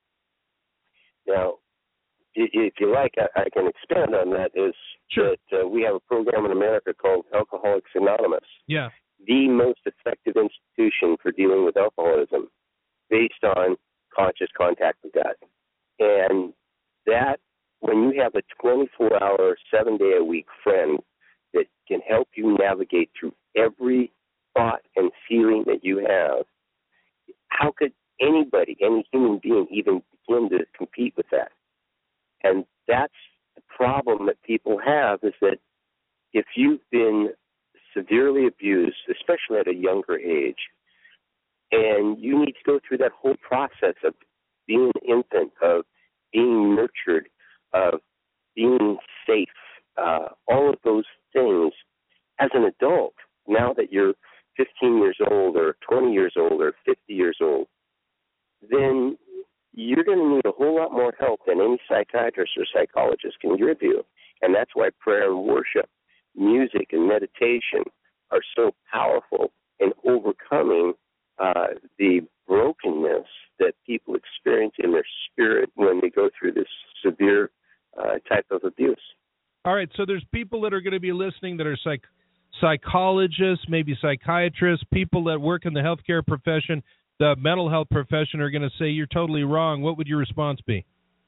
[SPEAKER 6] Now, if you like, I, I can expand on that. Is
[SPEAKER 2] sure.
[SPEAKER 6] that uh, we have a program in America called Alcoholics Anonymous.
[SPEAKER 2] Yeah.
[SPEAKER 6] the most effective institution for dealing with alcoholism based on conscious contact with God. And that, when you have a twenty-four hour, seven-day-a-week friend that can help you navigate through every thought and feeling that you have, how could anybody, any human being, even begin to compete with that? And that's the problem that people have, is that if you've been severely abused, especially at a younger age, and you need to go through that whole process of being an infant, of being nurtured, of being safe, uh, all of those things as an adult, now that you're fifteen years old or twenty years old or fifty years old, then you're going to need a whole lot more help than any psychiatrist or psychologist can give you. And that's why prayer and worship, music and meditation are so powerful in overcoming uh, the brokenness that people experience in their spirit when they go through this severe uh, type of abuse.
[SPEAKER 2] All right, so there's people that are going to be listening that are psych psychologists, maybe psychiatrists, people that work in the healthcare profession, the mental health profession, are going to say you're totally wrong. What would your response be?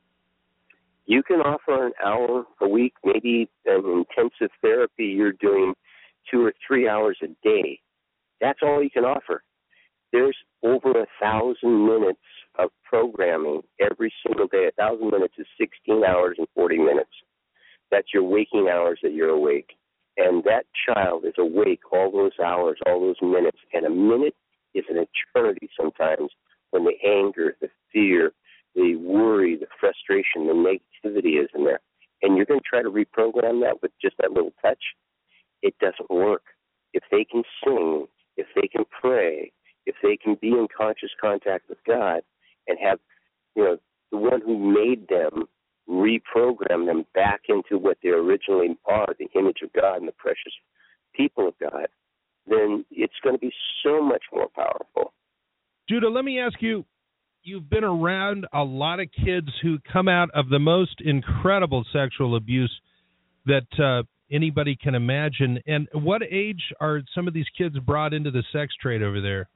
[SPEAKER 6] You can offer an hour a week, maybe an intensive therapy. You're doing two or three hours a day. That's all you can offer. There's over a thousand minutes of programming every single day. A thousand minutes is sixteen hours and forty minutes. That's your waking hours that you're awake. And that child is awake all those hours, all those minutes. And a minute is an eternity sometimes, when the anger, the fear, the worry, the frustration, the negativity is in there. And you're going to try to reprogram that with just that little touch? It doesn't work. If they can sing, if they can pray, if they can be in conscious contact with God and have, you know, the one who made them reprogram them back into what they originally are, the image of God and the precious people of God, then it's going to be so much more powerful.
[SPEAKER 2] Judah, let me ask you, you've been around a lot of kids who come out of the most incredible sexual abuse that uh, anybody can imagine. And what age are some of these kids brought into the sex trade over there?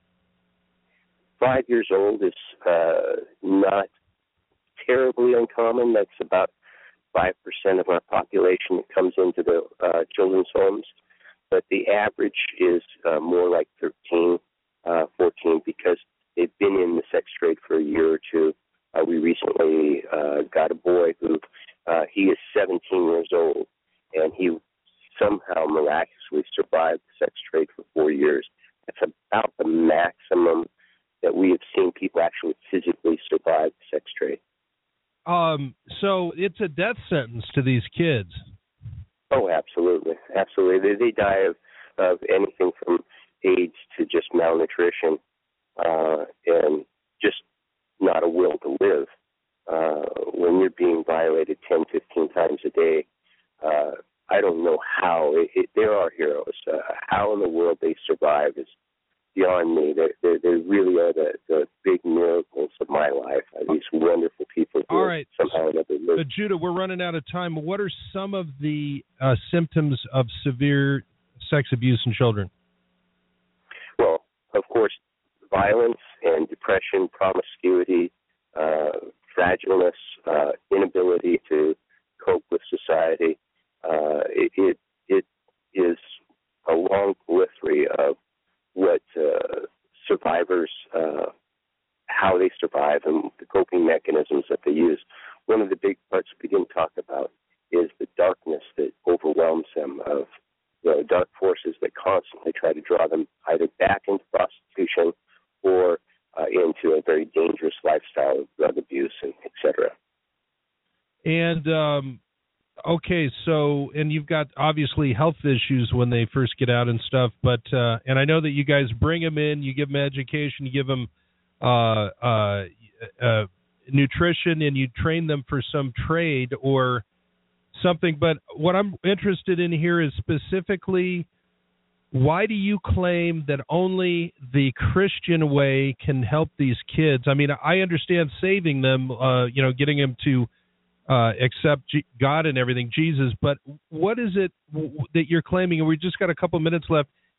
[SPEAKER 6] Five years old is uh, not terribly uncommon. That's about five percent of our population that comes into the uh, children's homes. But the average is uh, more like thirteen, uh, fourteen, because they've been in the sex trade for a year or two. Uh, we recently uh, got a boy who, uh, he is seventeen years old, and he somehow miraculously survived the sex trade for four years. That's about the maximum that we have seen people actually physically survive the sex trade.
[SPEAKER 2] Um, so it's a death sentence to these kids.
[SPEAKER 6] Oh, absolutely. Absolutely. They, they die of, of anything from AIDS to just malnutrition uh, and just not a will to live. Uh, when you're being violated ten, fifteen times a day, uh, I don't know how. It, it, there are heroes. Uh, how in the world they survive is beyond me. They, they, they really are the, the big miracles of my life. Uh, these wonderful people who
[SPEAKER 2] All right.
[SPEAKER 6] somehow never lived.
[SPEAKER 2] Uh, Judah, we're running out of time. What are some of the uh, symptoms of severe sex abuse in children?
[SPEAKER 6] Well, of course, violence and depression, promiscuity, uh, fragileness, uh, inability to cope with society. Uh, it, it, it is a long litany of what uh, survivors, uh, how they survive and the coping mechanisms that they use. One of the big parts we didn't talk about is the darkness that overwhelms them, of the dark forces that constantly try to draw them either back into prostitution or uh, into a very dangerous lifestyle of drug abuse, and et cetera.
[SPEAKER 2] And, um, okay, so, and you've got obviously health issues when they first get out and stuff, but, uh, and I know that you guys bring them in, you give them education, you give them uh, uh, uh, nutrition, and you train them for some trade or something. But what I'm interested in here is specifically, why do you claim that only the Christian way can help these kids? I mean, I understand saving them, uh, you know, getting them to uh, accept G- God and everything, Jesus, but what is it w- that you're claiming? And we just got a couple minutes left.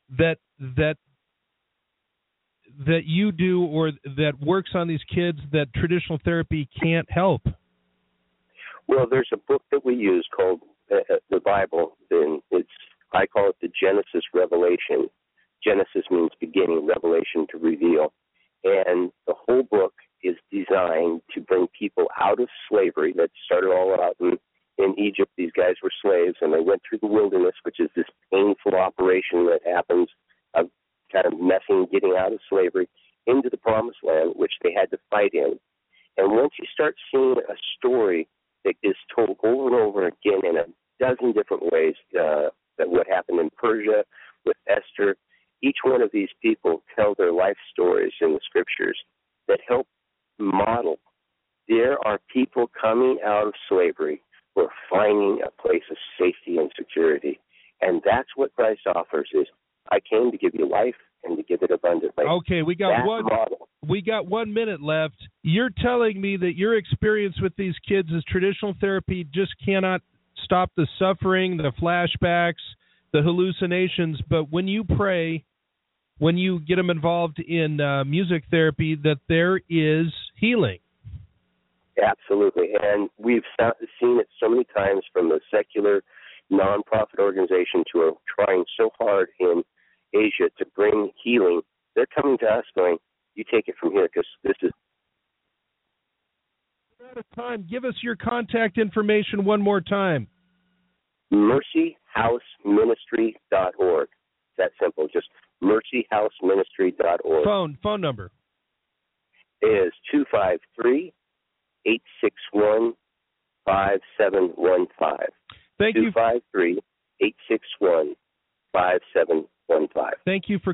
[SPEAKER 2] that that that you do or that works on these kids that traditional therapy can't help?
[SPEAKER 6] Well, there's a book that we use called uh, the Bible, and it's I call it the Genesis Revelation. Genesis means beginning, Revelation to reveal. And the whole book is designed to bring people out of slavery. That started all out in, in Egypt. These guys were slaves, and they went through the wilderness, which is this painful operation that happens of kind of messing, getting out of slavery, into the Promised Land, which they had to fight in. And once you start seeing a story that is told over and over again in a dozen different ways, uh, that what happened in Persia with Esther, each one of these people tell their life stories in the scriptures that help model. There are people coming out of slavery who are finding a place of safety and security. And that's what Christ offers is, I came to give you life and to give it abundantly.
[SPEAKER 2] Okay, we got
[SPEAKER 6] that
[SPEAKER 2] one
[SPEAKER 6] model.
[SPEAKER 2] we got one minute left. You're telling me that your experience with these kids is traditional therapy just cannot stop the suffering, the flashbacks, the hallucinations, but when you pray, when you get them involved in uh, music therapy, that there is healing.
[SPEAKER 6] Absolutely, and we've seen it so many times from the secular nonprofit organizations who are trying so hard in Asia to bring healing. They're coming to us going, you take it from here because this is...
[SPEAKER 2] We're out of time. Give us your contact information one more time.
[SPEAKER 6] mercy house ministry dot org. It's that simple, just mercy house ministry dot org.
[SPEAKER 2] Phone, phone number
[SPEAKER 6] is two five three, eight six one, five seven one five.
[SPEAKER 2] Thank you.
[SPEAKER 6] two five three, eight six one, five seven one five.
[SPEAKER 2] Thank you for